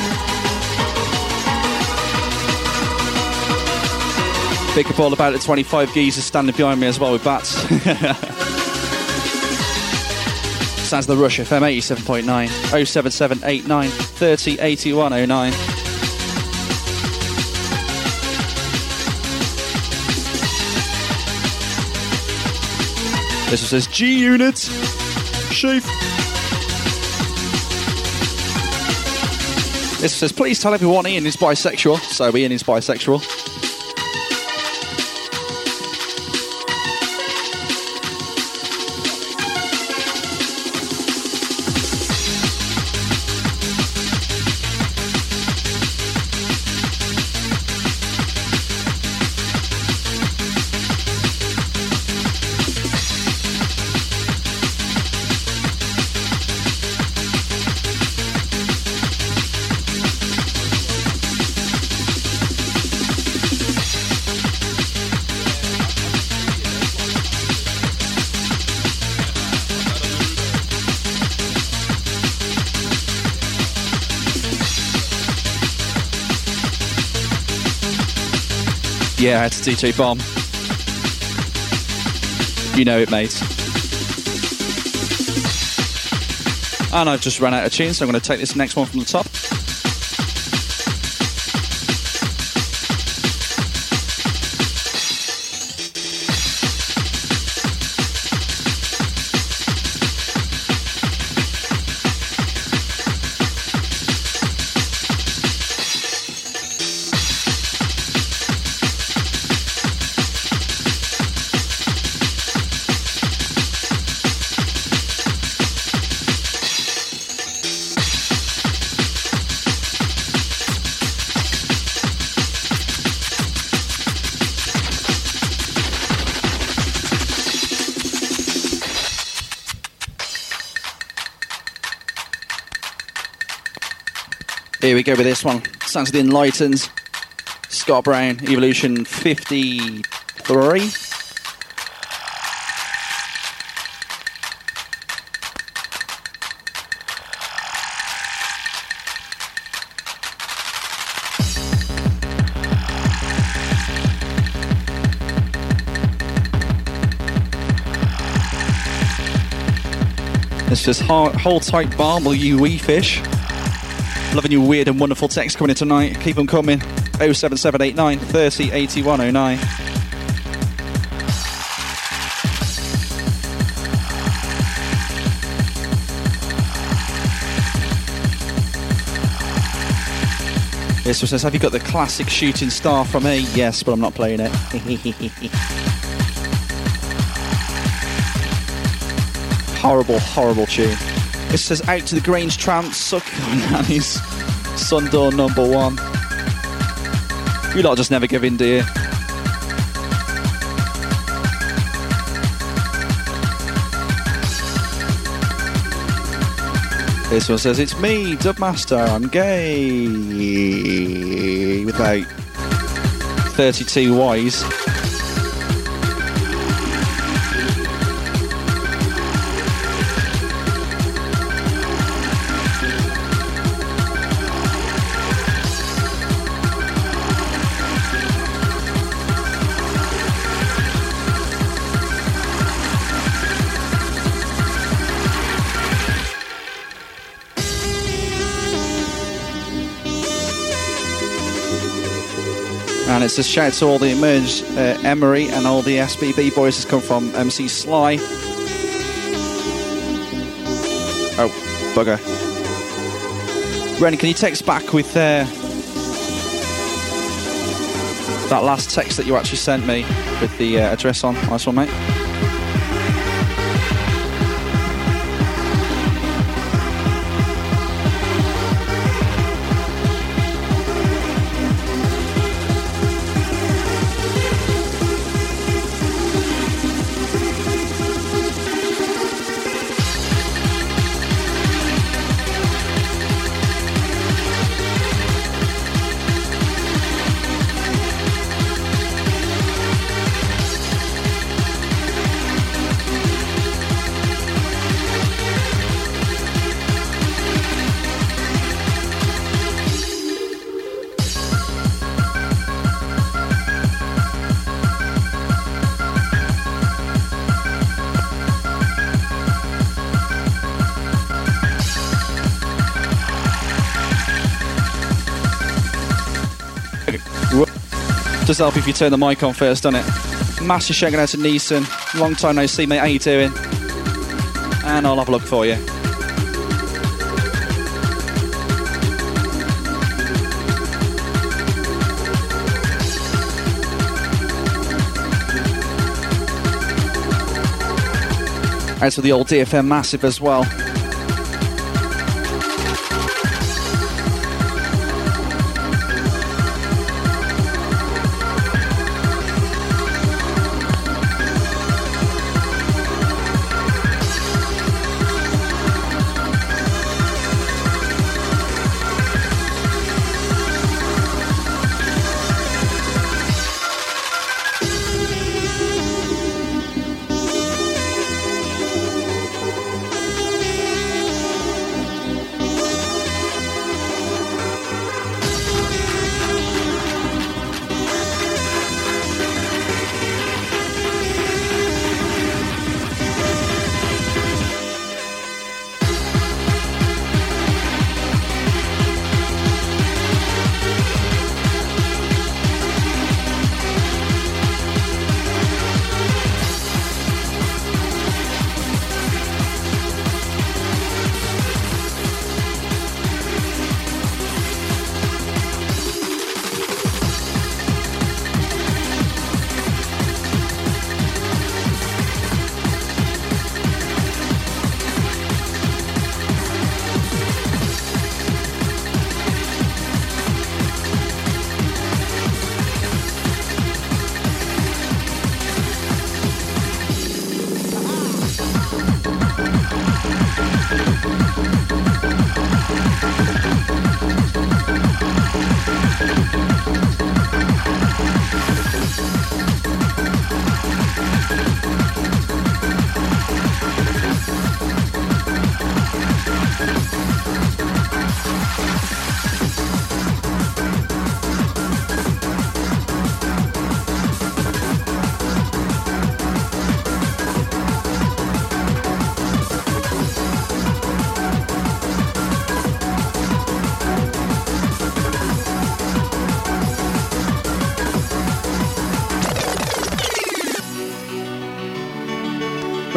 Pick up all about the twenty-five geezers standing behind me as well with bats. Sounds the Rush F M eighty-seven point nine. oh seven seven eight nine three oh eight one oh nine. This one says G-Unit. Sheaf. This says, please tell everyone Ian is bisexual. So Ian is bisexual. Yeah, it's D J Bomb. You know it, mate. And I've just run out of tunes, so I'm going to take this next one from the top. Here we go with this one. Sounds of the Enlightened. Scott Brown, Evolution fifty-three. This says, hold tight, Barb, will you wee fish? Loving your weird and wonderful texts coming in tonight. Keep them coming. oh seven seven eight nine thirty eighty-one oh nine. This one says, have you got the classic Shooting Star from me? Yes, but I'm not playing it. Horrible, horrible tune. This says, out to the Grange Tramps, suck on Nanny's Sundoor number one. You lot just never give in, do you? This one says, it's me, Dubmaster, I'm gay. Without thirty-two Ys. And it says, shout to all the Emerge, uh, Emery and all the S B B boys has come from M C Sly. Oh, bugger. Ren, can you text back with uh, that last text that you actually sent me with the uh, address on? Nice one, mate. Does help if you turn the mic on first, doesn't it? Massive shout out to Neeson. Long time no see, mate. How you doing? And I'll have a look for you. Out to the old D F M Massive as well.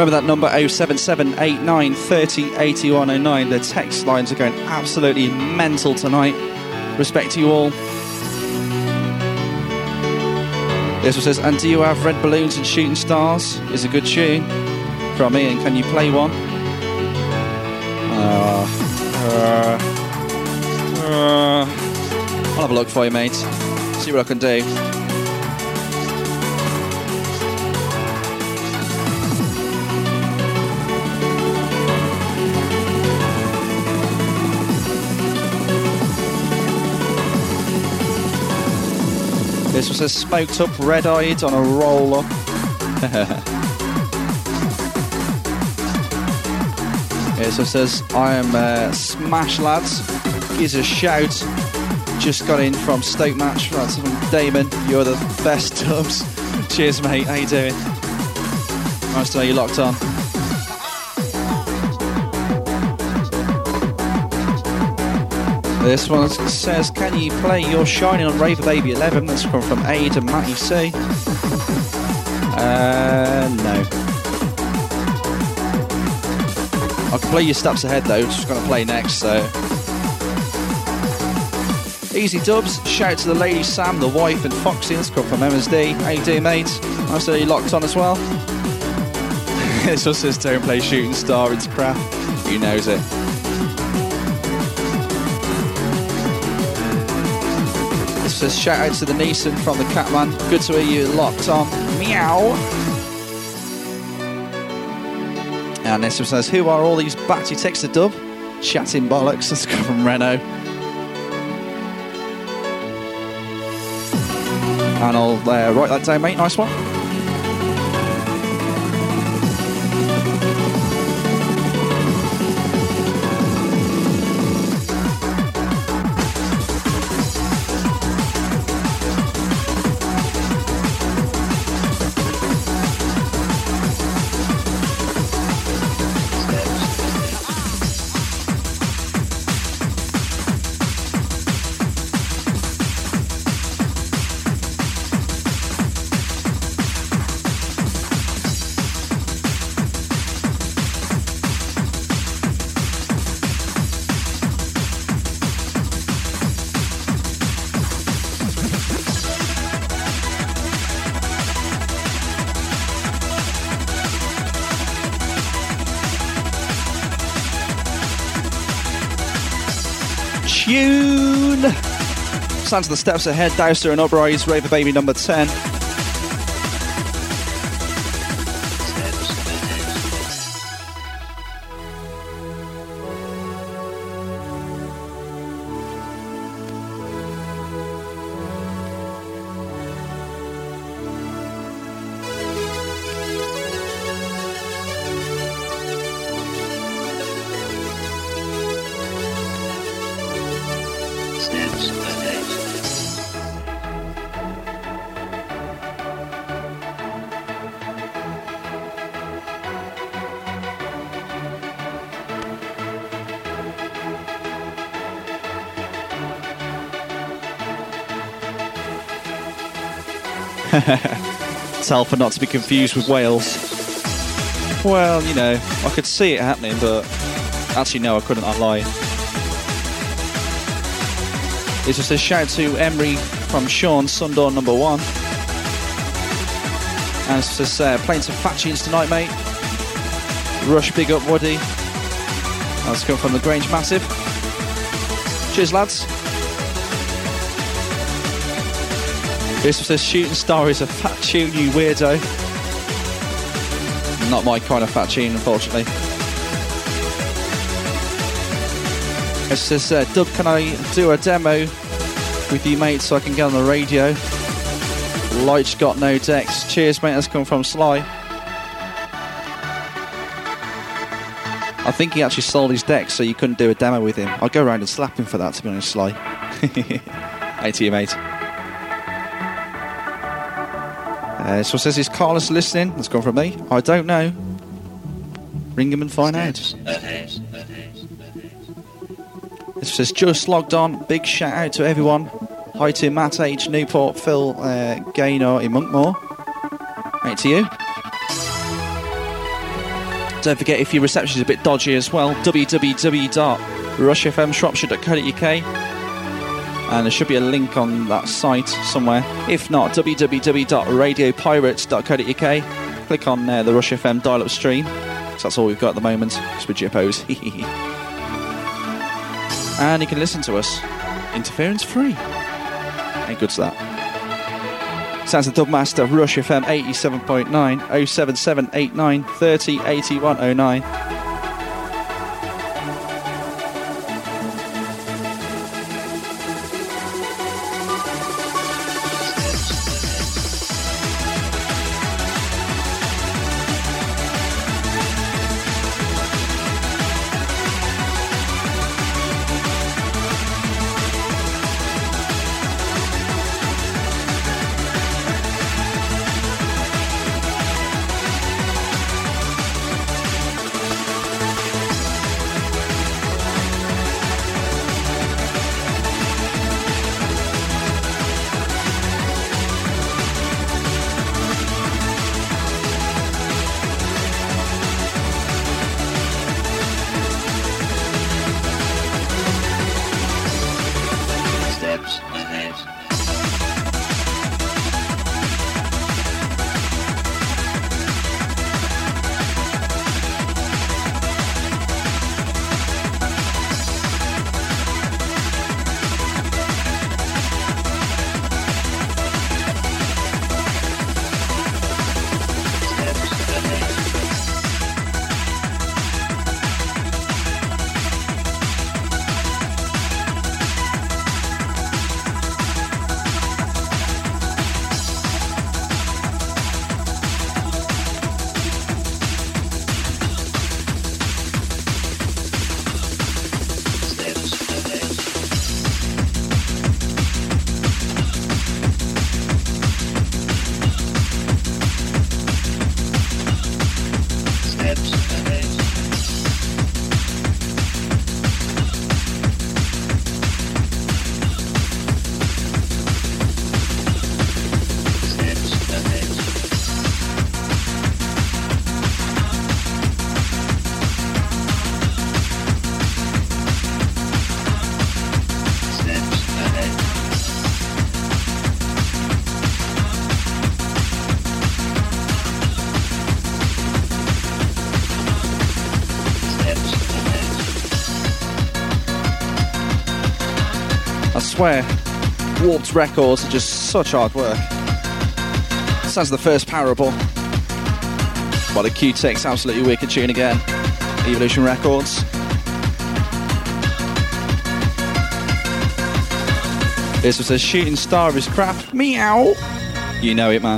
Remember that number, oh seven seven eight nine three oh eight one oh nine. The text lines are going absolutely mental tonight. Respect to you all. This one says, and do you have red balloons and shooting stars? Is a good tune. From Ian, can you play one? Uh, uh, uh, I'll have a look for you, mate. See what I can do. This one says, smoked up, red-eyed on a roller. This one says, I am uh, Smash Lads. Gives a shout. Just got in from Stoke Match. That's from Damon. You're the best Dubs. Cheers, mate. How you doing? Nice to know you're locked on. This one says, can you play You're Shining on Raver Baby eleven? That's come from Aid and Matty C. Uh, no. I can play Your Steps Ahead though, just going to play next, so. Easy Dubs, shout to the lady Sam, the wife, and Foxy. That's come from M S D. How you doing, mate? Nice to know you locked on as well. This one says, don't play Shooting Star, it's crap. Who knows it? Says, shout out to the Neeson from the Catman. Good to hear you locked on. Meow. And this one says, who are all these batty texts to Dub? Chatting bollocks. That's come from Renault. And I'll uh, write that down, mate. Nice one. Tune! Sounds of the Steps Ahead, Dowster and Uprise, Raver Baby number ten. Tell for not to be confused with Wales. Well, you know, I could see it happening, but actually no, I couldn't, I'll lie. It's just a shout to Emery from Sean, Sundawn number one. And it's just uh, playing some fat tunes tonight, mate. Rush, big up Woody. That's come from the Grange Massive. Cheers, lads. This says, Shooting Star is a fat tune, you weirdo. Not my kind of fat tune, unfortunately. It says, uh, Doug, can I do a demo with you, mate, so I can get on the radio? Light's got no decks. Cheers, mate, that's come from Sly. I think he actually sold his decks, so you couldn't do a demo with him. I'd go around and slap him for that, to be honest, Sly. Hey to you, mate. Uh, so it says, is Carlos listening? That's gone from me. I don't know. Ring him and find out. It says, just logged on. Big shout out to everyone. Hi to Matt H, Newport, Phil uh, Gaynor in Monkmore. Right to you. Don't forget, if your reception is a bit dodgy as well, w w w dot rush f m shropshire dot co dot u k, and there should be a link on that site somewhere. If not, w w w dot radio pirates dot co dot u k. Click on uh, the Rush F M dial-up stream, because that's all we've got at the moment, because we're jippos. And you can listen to us interference free. Ain't good's that. Sounds the Dubmaster, Rush F M eighty-seven point nine, oh seven seven eight nine thirty eighty-one oh nine. Swear, Warped Records are just such hard work. Sounds the first Parable by the Q-Tex, absolutely wicked tune again. Evolution Records. This was a Shooting Star is crap. Meow. You know it, man.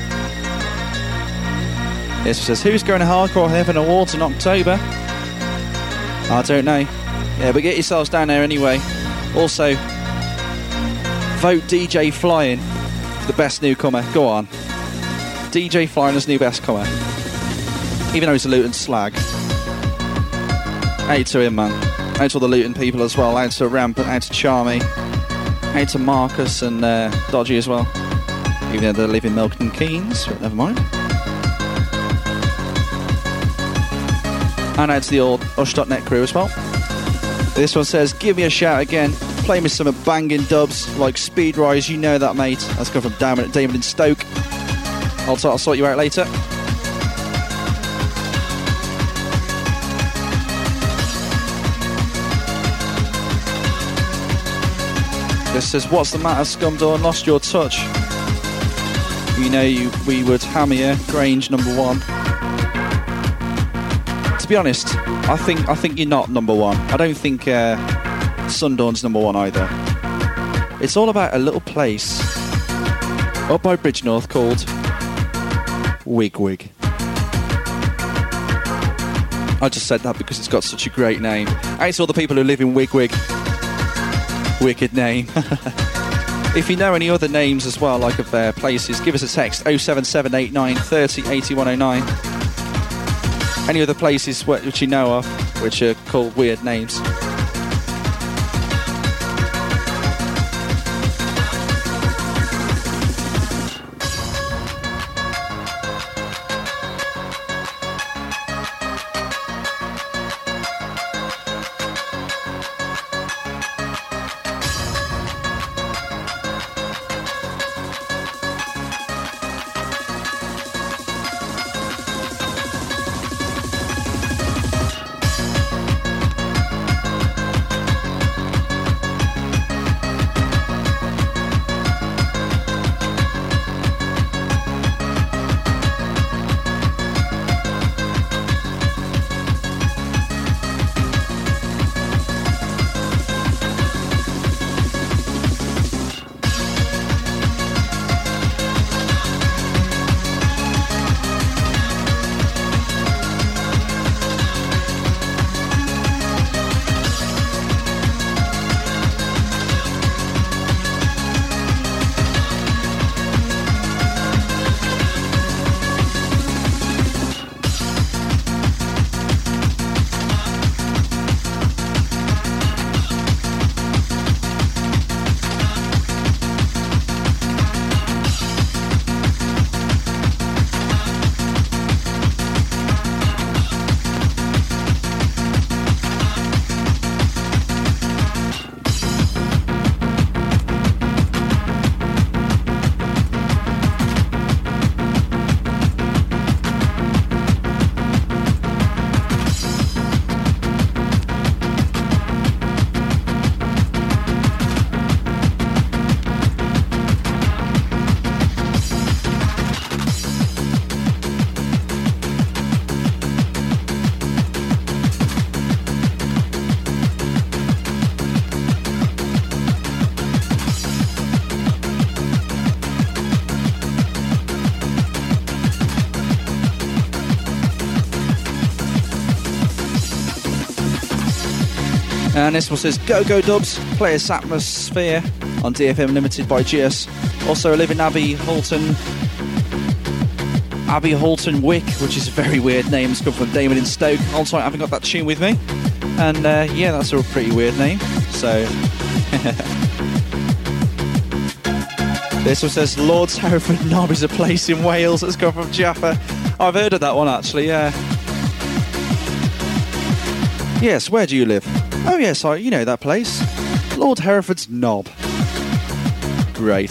This says, who's going to Hardcore Heaven Awards in October? I don't know. Yeah, but get yourselves down there anyway. Also, vote D J Flying for the best newcomer. Go on. D J Flying as new best comer. Even though he's a Luton slag. Out to him, man. Out to all the Luton people as well. Out to Rampant, out to Charmy. Out to Marcus and uh, Dodgy as well. Even though they live in Milton Keynes, but never mind. And out to the old Ush dot net crew as well. This one says, give me a shout again. Play me some banging dubs like Speed Rise, you know that, mate. That's come from Damon, Damon in Stoke. I'll, t- I'll sort you out later. This says, what's the matter, Scumdawn? Lost your touch. You know you, we would hammer you. Grange number one. To be honest, I think I think you're not number one. I don't think uh, Sundawn's number one either. It's all about a little place up by Bridgnorth called Wigwig. I just said that because it's got such a great name. Out to all the people who live in Wigwig. Wicked name. If you know any other names as well, like of their places, give us a text oh seven seven eight nine thirty eighty-one oh nine. Any other places which you know of, which are called weird names. And this one says, Go Go Dubs, play us Atmosphere on D F M Limited by G S. Also, I live in Abbey Halton, Abbey Halton Wick, which is a very weird name. It's come from Damon in Stoke. Also, I haven't got that tune with me. And uh, yeah, that's a pretty weird name. So, this one says, Lord's Hereford Knob is a place in Wales. That's come from Jaffa. I've heard of that one actually, yeah. Yes, where do you live? Oh yes, I, you know that place. Lord Hereford's Knob. Great.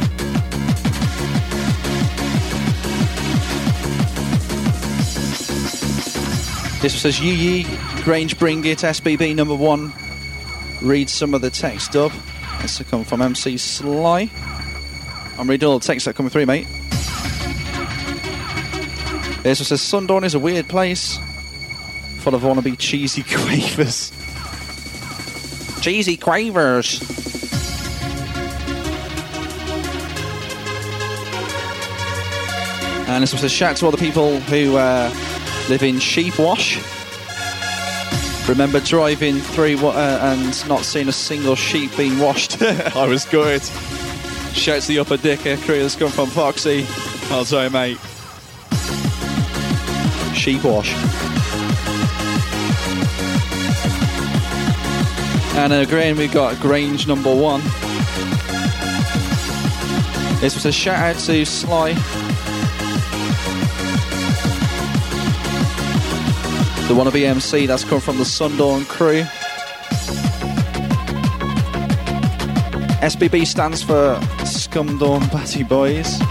This one says, Yu Yi, Grange Bring It, S B B number one. Read some of the text, Dub. This will come from M C Sly. I'm reading all the texts that are coming through, mate. This one says, Sundawn is a weird place, full of wannabe cheesy quavers. Cheesy quavers. And this was a shout to all the people who uh, live in Sheepwash. Remember driving through uh, and not seeing a single sheep being washed? I was good. Shout to the Upper Dicker crew that's come from Foxy. Oh, sorry, mate. Sheepwash. And again, we've got Grange number one. This was a shout out to Sly. The wannabe M C that's come from the Sundawn crew. S B B stands for Scumdawn Batty Boys.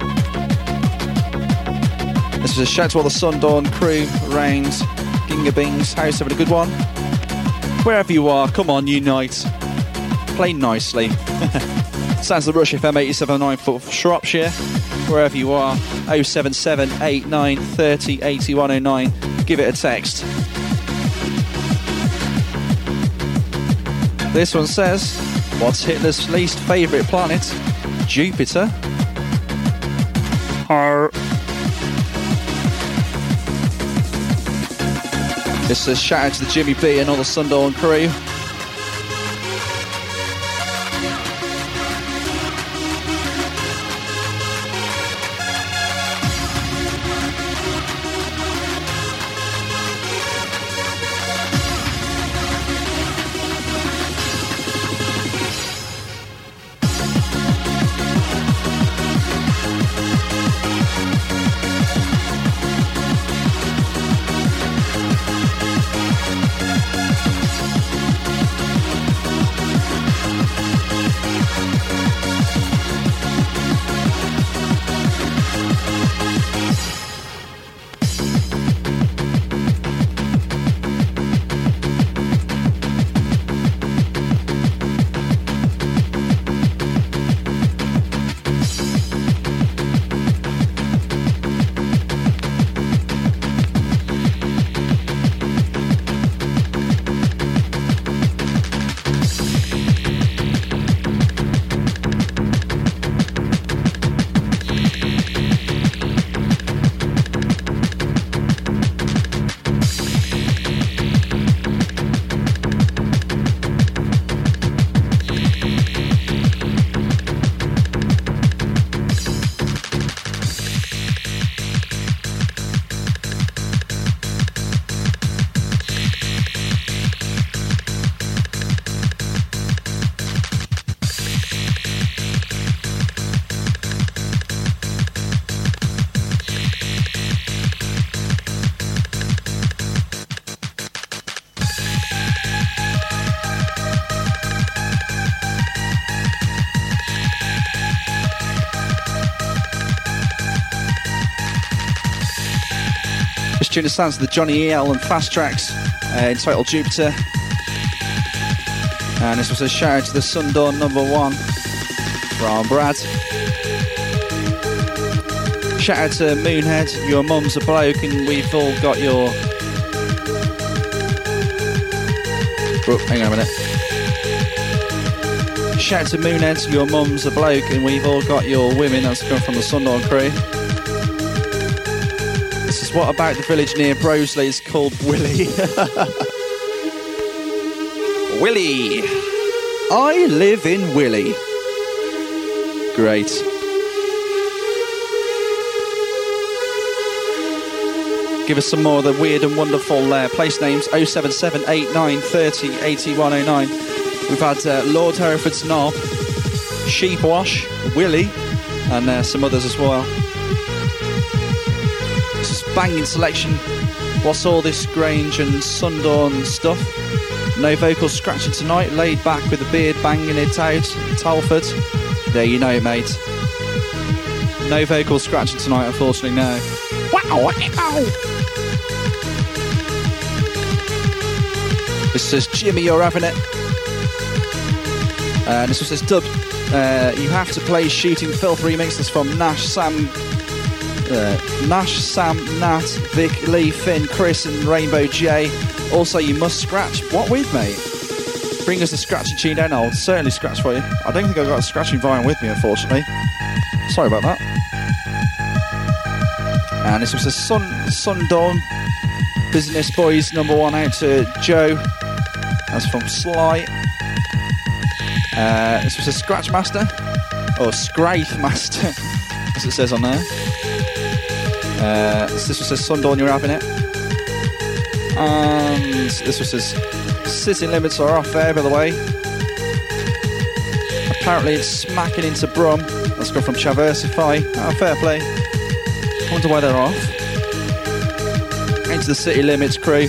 This is a shout to all the Sundawn crew around Gingabing's house. Having a good one. Wherever you are, come on, unite. Play nicely. Sounds the Rush F M eighty-seven point nine for Shropshire. Wherever you are, oh seven seven, eight nine, three oh, eight one oh nine. Give it a text. This one says, what's Hitler's least favourite planet? Jupiter. Arr. This is a shout out to the Jimmy B and all the Sundawn crew. Tune stands to the Johnny E L and Fast Tracks uh, entitled Jupiter. And this was a shout out to the Sundawn number one from Brad. Shout out to Moonhead, your mum's a bloke and we've all got your... Oh, hang on a minute. Shout out to Moonhead, your mum's a bloke and we've all got your women. That's come from the Sundawn crew. This is what about the village near Broseley is called Willie. Willie. I live in Willie. Great. Give us some more of the weird and wonderful uh, place names. oh seven seven eight nine thirty eighty-one oh nine. We've had uh, Lord Hereford's Knob, Sheepwash, Willie, and uh, some others as well. This is banging selection. What's all this Grange and Sundawn stuff? No vocal scratching tonight. Laid back with a beard banging it out. Talford. There, you know it, mate. No vocal scratching tonight, unfortunately, no. Wow, wow. This says, Jimmy, you're having it. Uh, this one says, Dub, uh, you have to play Shooting Filth remix. This is from Nash, Sam, uh, Nash, Sam, Nat, Vic, Lee, Finn, Chris, and Rainbow J. Also, you must scratch. What with, mate? Bring us the scratching tune down. I'll certainly scratch for you. I don't think I've got a scratching vinyl with me, unfortunately. Sorry about that. And this was a Sun Sundawn Business Boys number one out to Joe. That's from Sly. Uh, this was a Scratch Master, or Scrape Master, as it says on there. Uh, this was a Sundawn, you're having it. And this was his City Limits are off there, by the way. Apparently it's smacking into Brum. That's gone from Traversify. Oh, fair play. I wonder why they're off. Into the City Limits crew.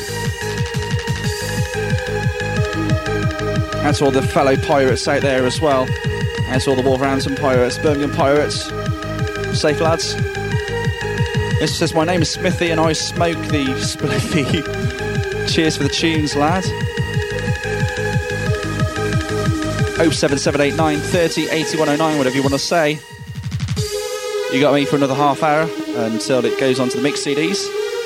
And to all the fellow pirates out there as well. And to all the Wolverhampton Pirates, Birmingham Pirates. Safe, lads. This says, my name is Smithy and I smoke the spliffy. Cheers for the tunes, lad. oh seven seven eight nine thirty eighty-one oh nine, whatever you want to say. You got me for another half hour until it goes on to the mix C Ds.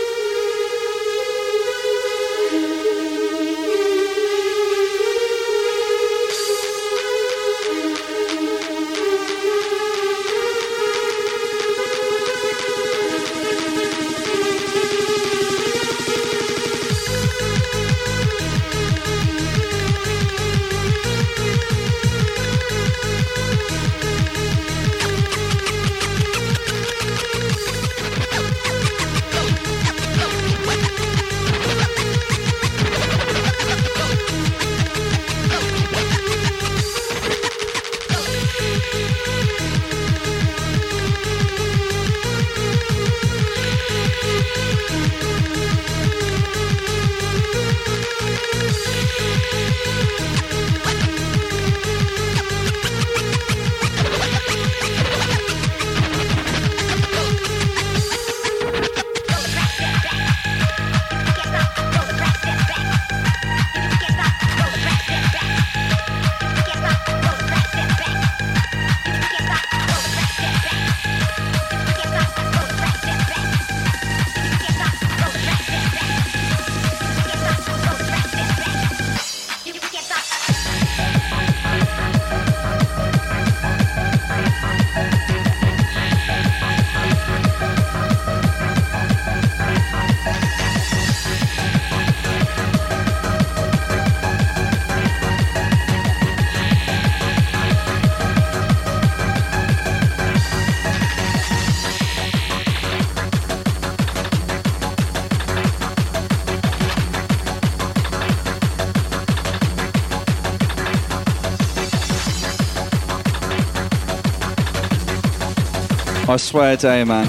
I swear down, man.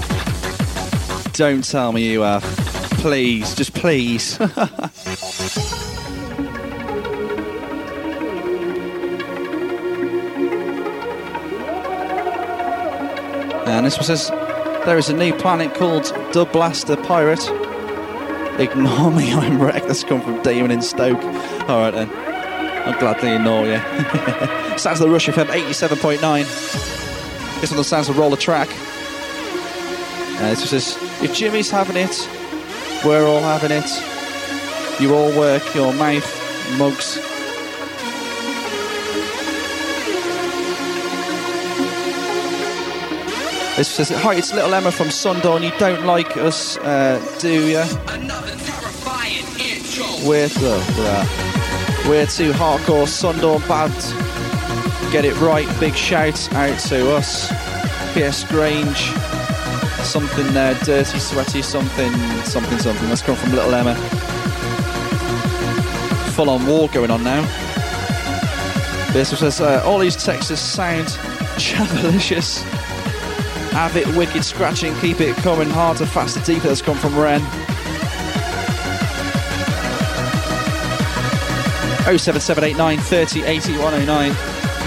Don't tell me you have. Please, just please. And this one says, there is a new planet called Dub Blaster Pirate. Ignore me, I'm wrecked. That's come from Damon in Stoke. Alright then. I'll gladly ignore you. Sounds of the Rush F M eighty-seven point nine. This one sounds of Roller Track. Uh, this says, if Jimmy's having it, we're all having it. You all work your mouth, mugs. This says, hi, it's Little Emma from Sundawn. You don't like us, uh, do you? Another terrifying intro. With the, that. We're to Hardcore Sundawn Bad. Get it right. Big shout out to us. P S Grange. Something there. Dirty, sweaty, something, something, something. That's come from Little Emma. Full on war going on now. This says, uh, all these Texas sound chabalicious. Have it wicked scratching, keep it coming harder, faster, deeper. That's come from Ren. oh seven seven eight nine thirty eighty-one oh nine.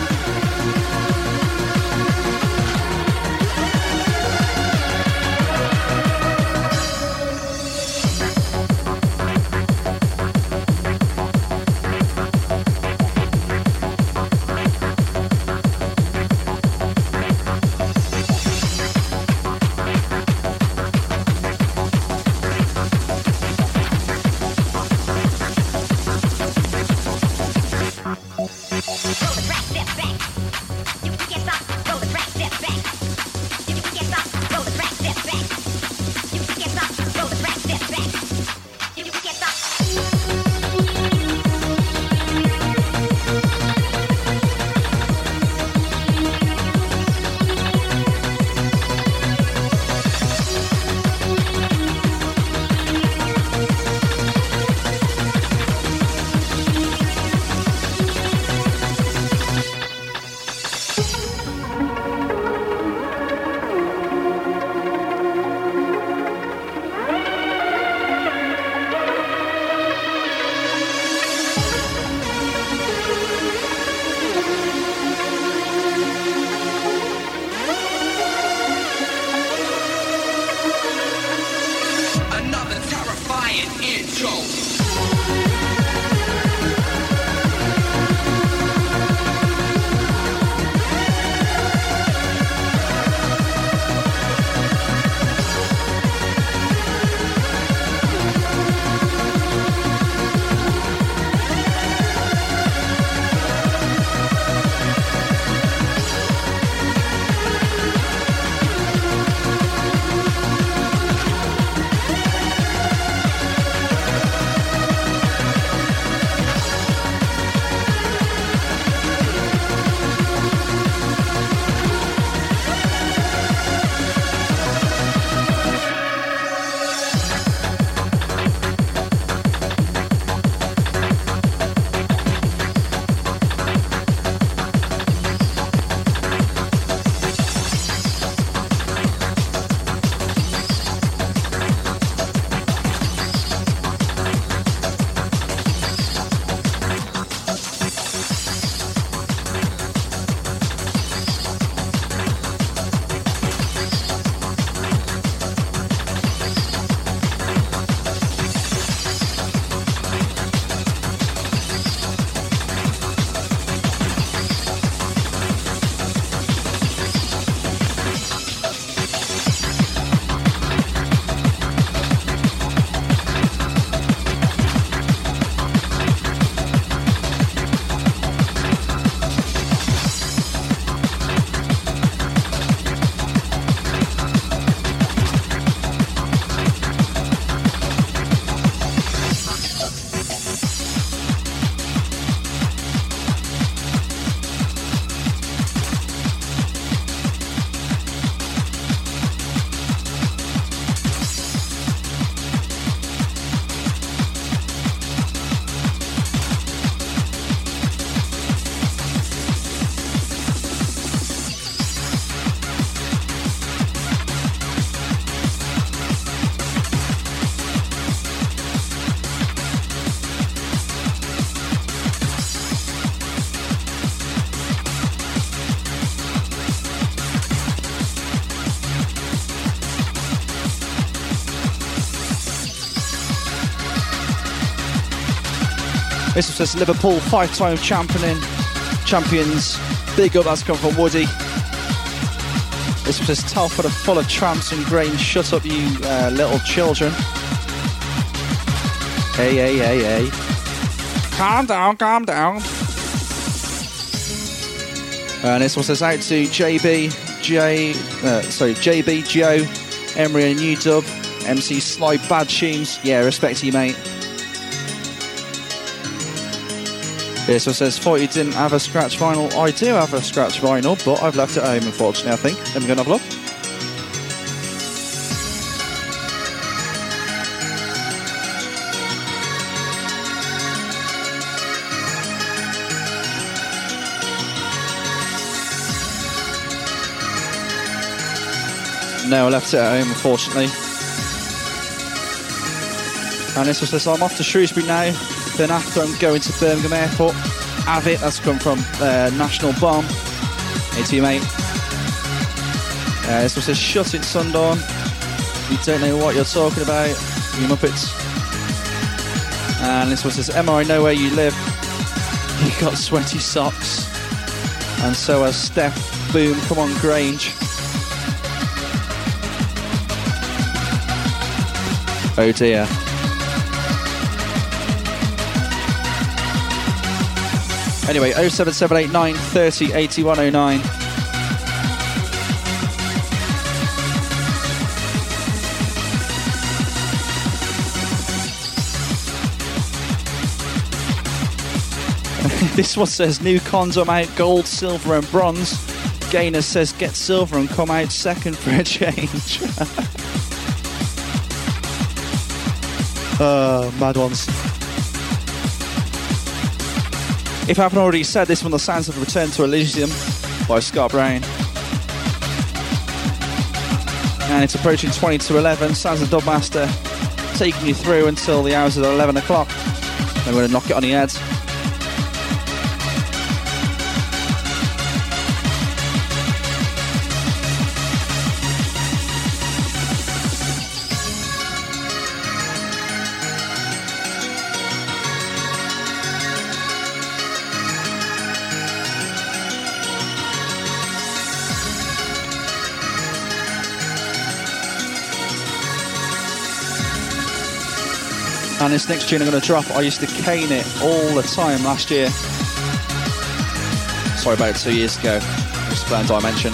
This says Liverpool, five-time champion, champions. Big up, that's come from Woody. This says Telford are full of tramps and grains. Shut up, you uh, little children. Hey, hey, hey, hey. Calm down, calm down. And this one says out to J B, J, uh, sorry, J B, Joe, Emery and U-Dub, M C Sly Bad Tunes. Yeah, respect to you, mate. This one says, thought you didn't have a scratch vinyl. I do have a scratch vinyl, but I've left it at home, unfortunately, I think. Let me go and have a look. No, I left it at home, unfortunately. And this one says, I'm off to Shrewsbury now. Then after I'm going to Birmingham Airport. Have it, that's come from uh, National Bomb. Hey to you, mate. Uh, this one says, shut it, Sundawn. You don't know what you're talking about, you muppets. And this one says, Emma, I know where you live. You got sweaty socks. And so has Steph. Boom, come on, Grange. Oh dear. Anyway, oh seven seven eight nine thirty eighty-one oh nine. This one says, new condom out, gold, silver and bronze. Gainer says, get silver and come out second for a change. Uh, mad ones. If I haven't already said, this one, the sounds of Return to Elysium by Scott Brown. And it's approaching twenty to eleven. Sounds of Dubmaster taking you through until the hours of eleven o'clock. Then we're going to knock it on the head. And this next tune I'm going to drop, I used to cane it all the time last year. Sorry, about two years ago. Just playing Dimension.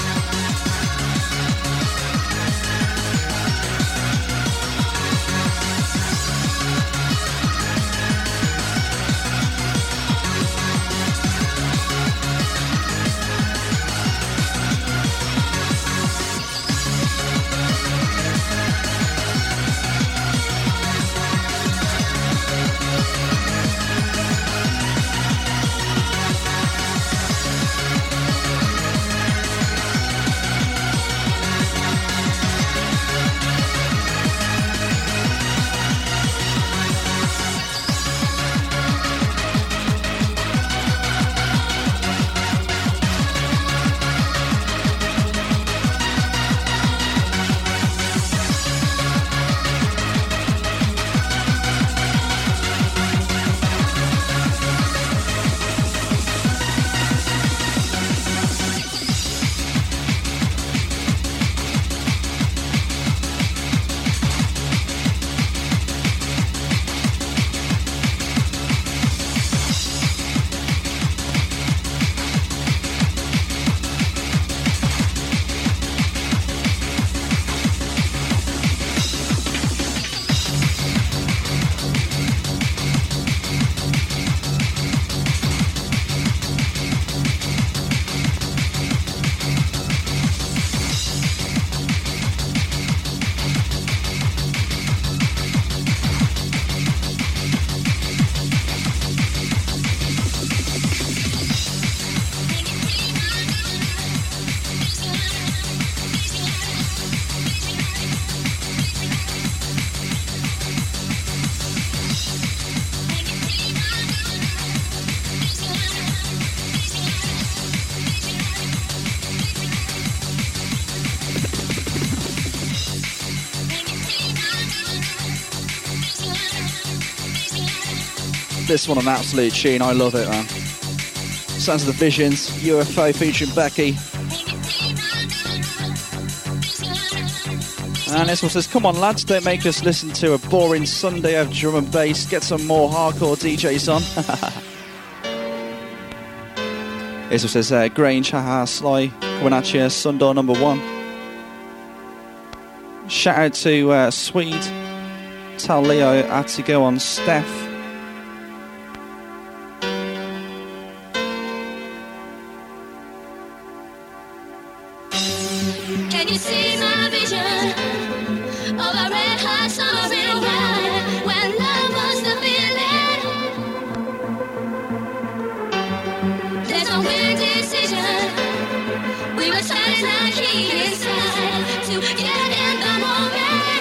This one an absolute tune, I love it, man. Sounds of the Visions, U F O featuring Becky. And this one says, come on lads, don't make us listen to a boring Sunday of drum and bass, get some more hardcore D Js on. This one says, uh, Grange, haha, Sly, coming at you, Sunday number one. Shout out to uh, Swede, tell Leo I had to go on Steph. Can you see my vision of a red hot summer in wine when love was the feeling? There's a weird decision. We were turning our key inside to get in the moment.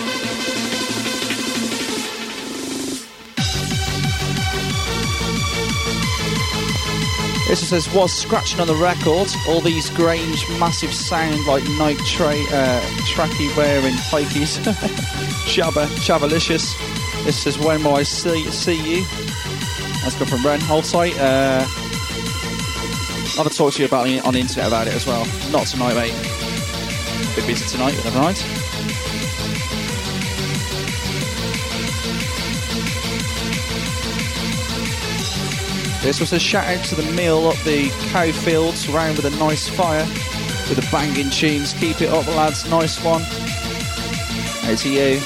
This says, was scratching on the record. All these Grange massive sound like night tra- uh, tracky wearing fakies. Shabba, Shabalicious. This says, when will I see, see you? That's good from Ren. Hold tight. Uh, I'll have to talk to you about it on the internet about it as well. Not tonight, mate. A bit busy tonight, but never mind. This was a shout out to the meal up the cow fields, round with a nice fire, with the banging tunes. Keep it up, lads. Nice one. Out to you.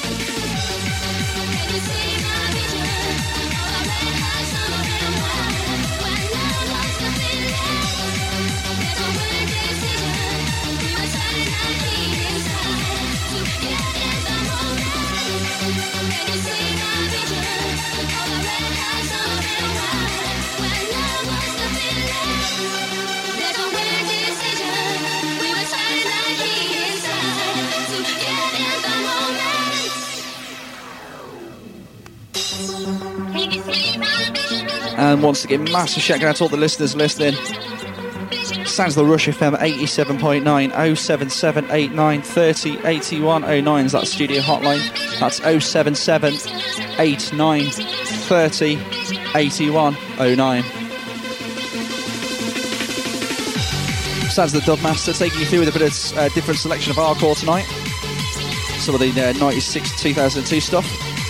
And once again, massive shout out to all the listeners listening. Sounds of the Rush F M eighty-seven point nine, oh seven seven eight nine three oh eight one oh nine is that studio hotline. That's oh seven seven eight nine three oh eight one oh nine. Sounds of the Dubmaster taking you through with a bit of uh, different selection of hardcore tonight. Some of the uh, ninety-six to two thousand two stuff.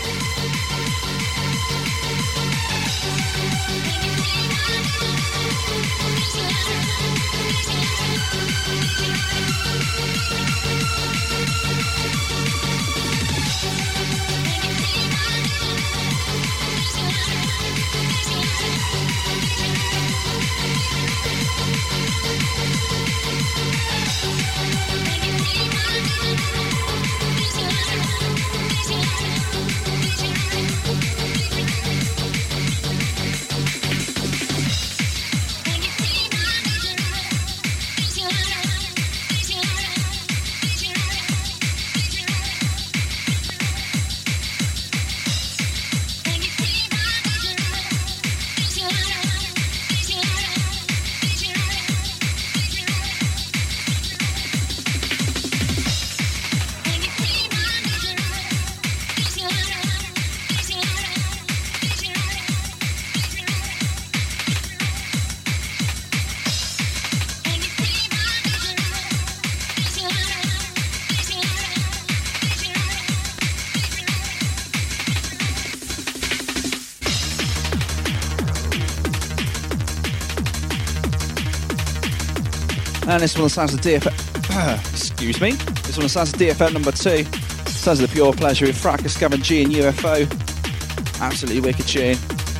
And this one sounds of D F M. Excuse me. This one sounds of D F M number two. Sounds of the Pure Pleasure with Fracas, Gavin G, and U F O. Absolutely wicked tune.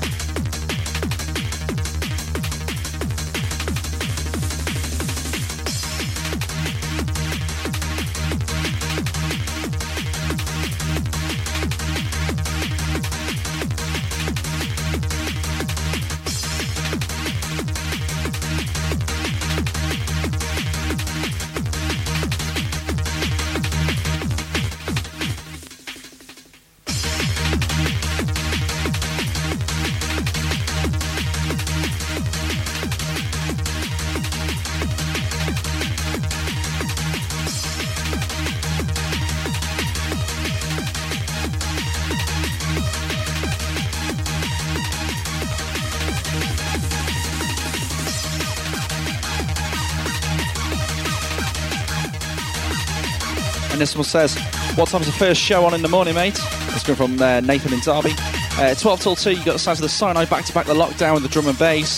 This one says, what time's the first show on in the morning, mate? It's coming from uh, Nathan in Derby. Uh, twelve till two, you got the sounds of the Cyanide back-to-back, the Lockdown with the drum and bass.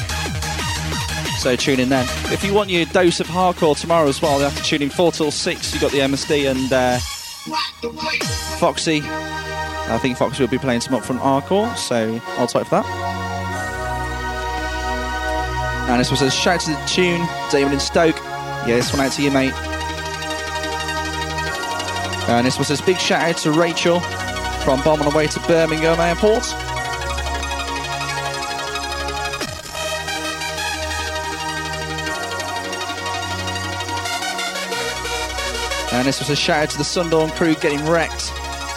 So tune in then. If you want your dose of hardcore tomorrow as well, you have to tune in four till six. You got the M S D and uh, Foxy. I think Foxy will be playing some upfront hardcore, so I'll type for that. And this one says, shout to the tune, Damon in Stoke. Yeah, this one out to you, mate. And this was this big shout out to Rachel from Bomb on the way to Birmingham Airport. And this was a shout out to the Sundawn crew getting wrecked.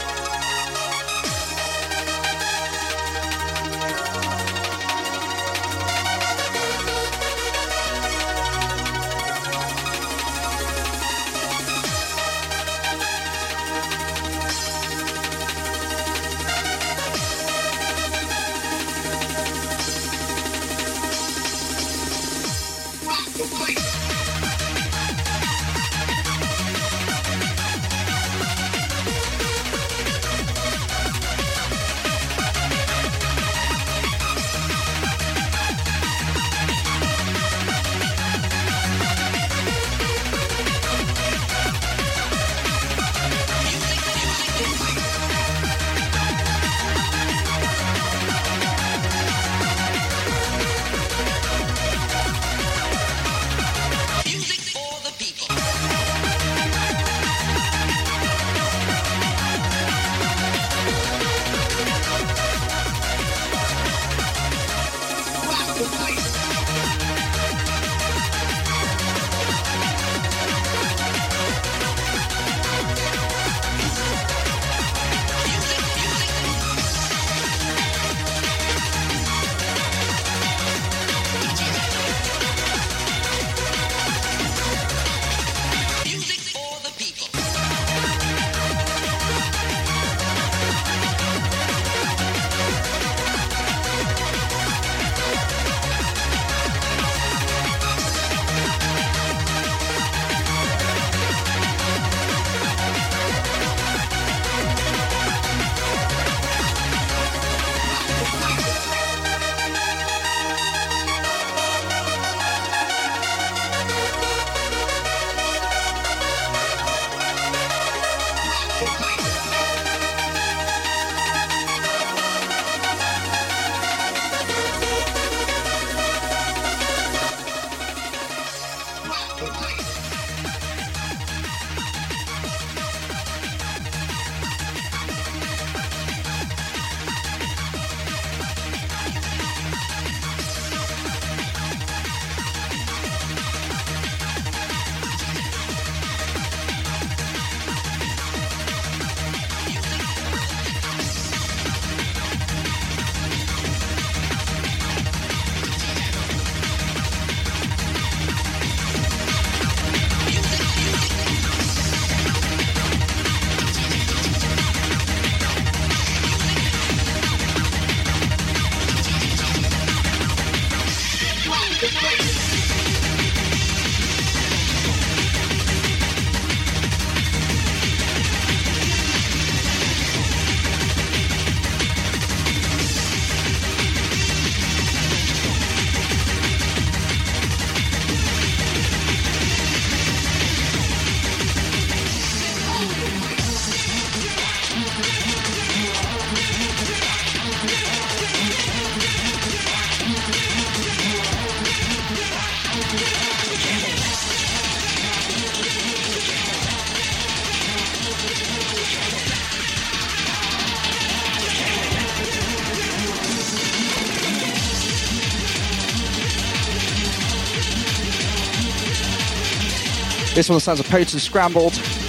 This one sounds a potent scrambled.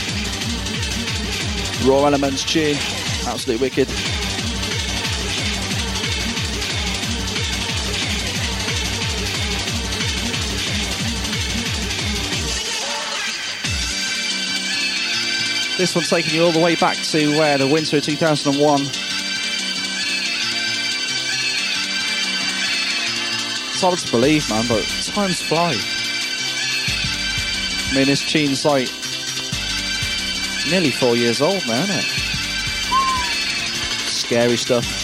Raw Elements tune. Absolutely wicked. This one's taking you all the way back to where? The winter of two thousand one. It's hard to believe, man, but times fly. I mean, this tune's like nearly four years old now, isn't it? Scary stuff.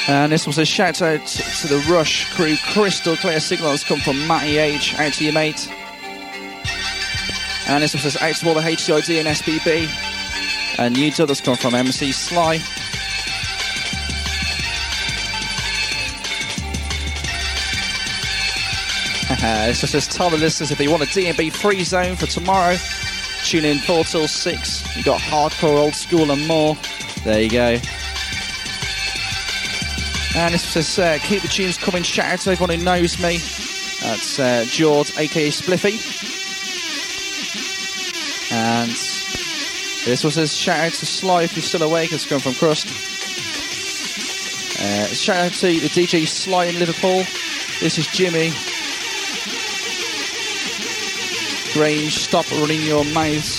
And this was a shout out to the Rush crew. Crystal clear signals come from Matty H. Out to you, mate. And this was just out to all the H C I D and S B B. And new others come from M C Sly. This was just tell the listeners if they want a D and B free zone for tomorrow, tune in four till six. You've got hardcore, old school and more. There you go. And this says, uh, keep the tunes coming. Shout out to everyone who knows me. That's uh, George, aka Spliffy. And this was a shout out to Sly if you're still awake. It's come from Crust. Uh, shout out to the D J Sly in Liverpool. This is Jimmy. Grange, stop running your mouths.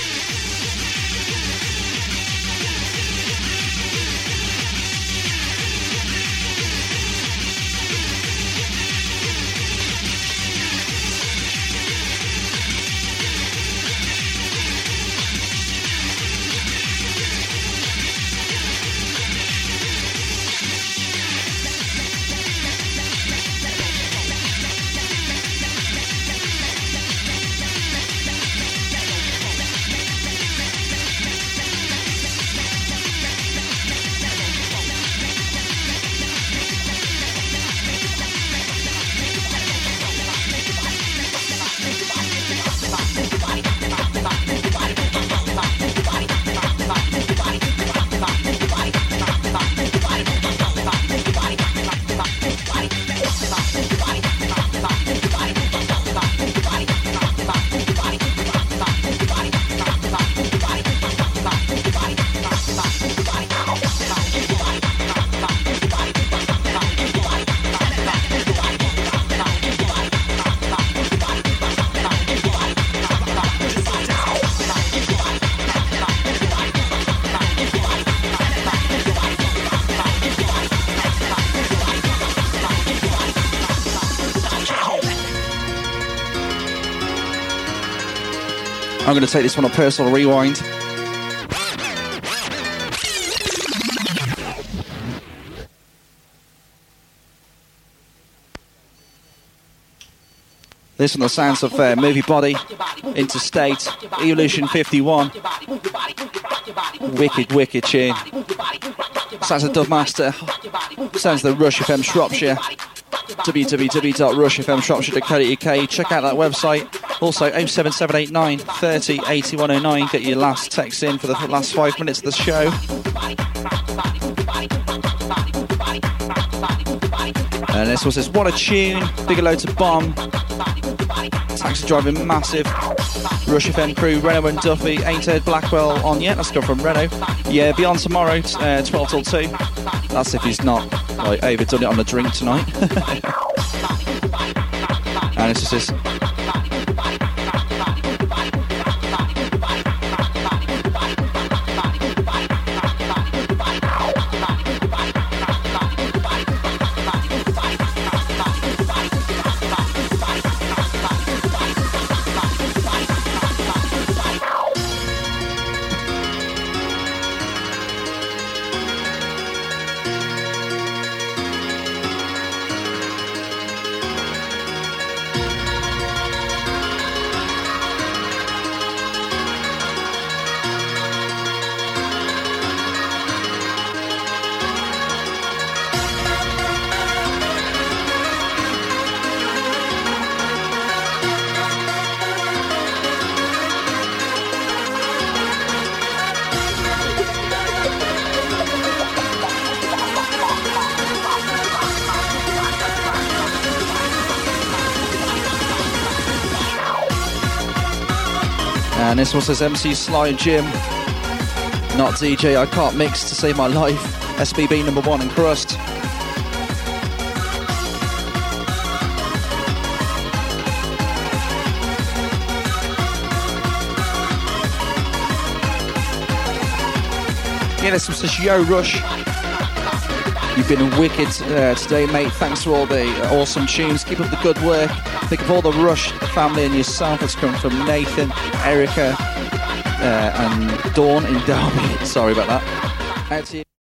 I'm going to take this one on personal rewind. This one, the sounds of uh, Movie Body, Interstate, Evolution fifty-one. Wicked, wicked tune. Sounds of Dubmaster. Sounds of the Rush F M Shropshire. w w w dot rush f m shropshire dot co dot u k. Check out that website. Also, oh seven seven eight nine, thirty, eighty-one oh nine. Get your last text in for the last five minutes of the show. And this was just what a tune. Bigelow to Bomb. Taxi driving massive. Rush F M crew, Renault and Duffy. Ain't heard Blackwell on yet. Let's go from Renault. Yeah, be on tomorrow, uh, twelve till two. That's if he's not like overdone it on the drink tonight. And it's just this. And this one says M C Sly and Jim, not D J, I can't mix to save my life. S B B number one and Crust. Yeah, this one says Yo Rush. You've been wicked uh, today, mate. Thanks for all the uh, awesome tunes. Keep up the good work. Think of all the Rush family and yourself. It's come from Nathan, Erica, uh, and Dawn in Derby. Sorry about that. Out to you.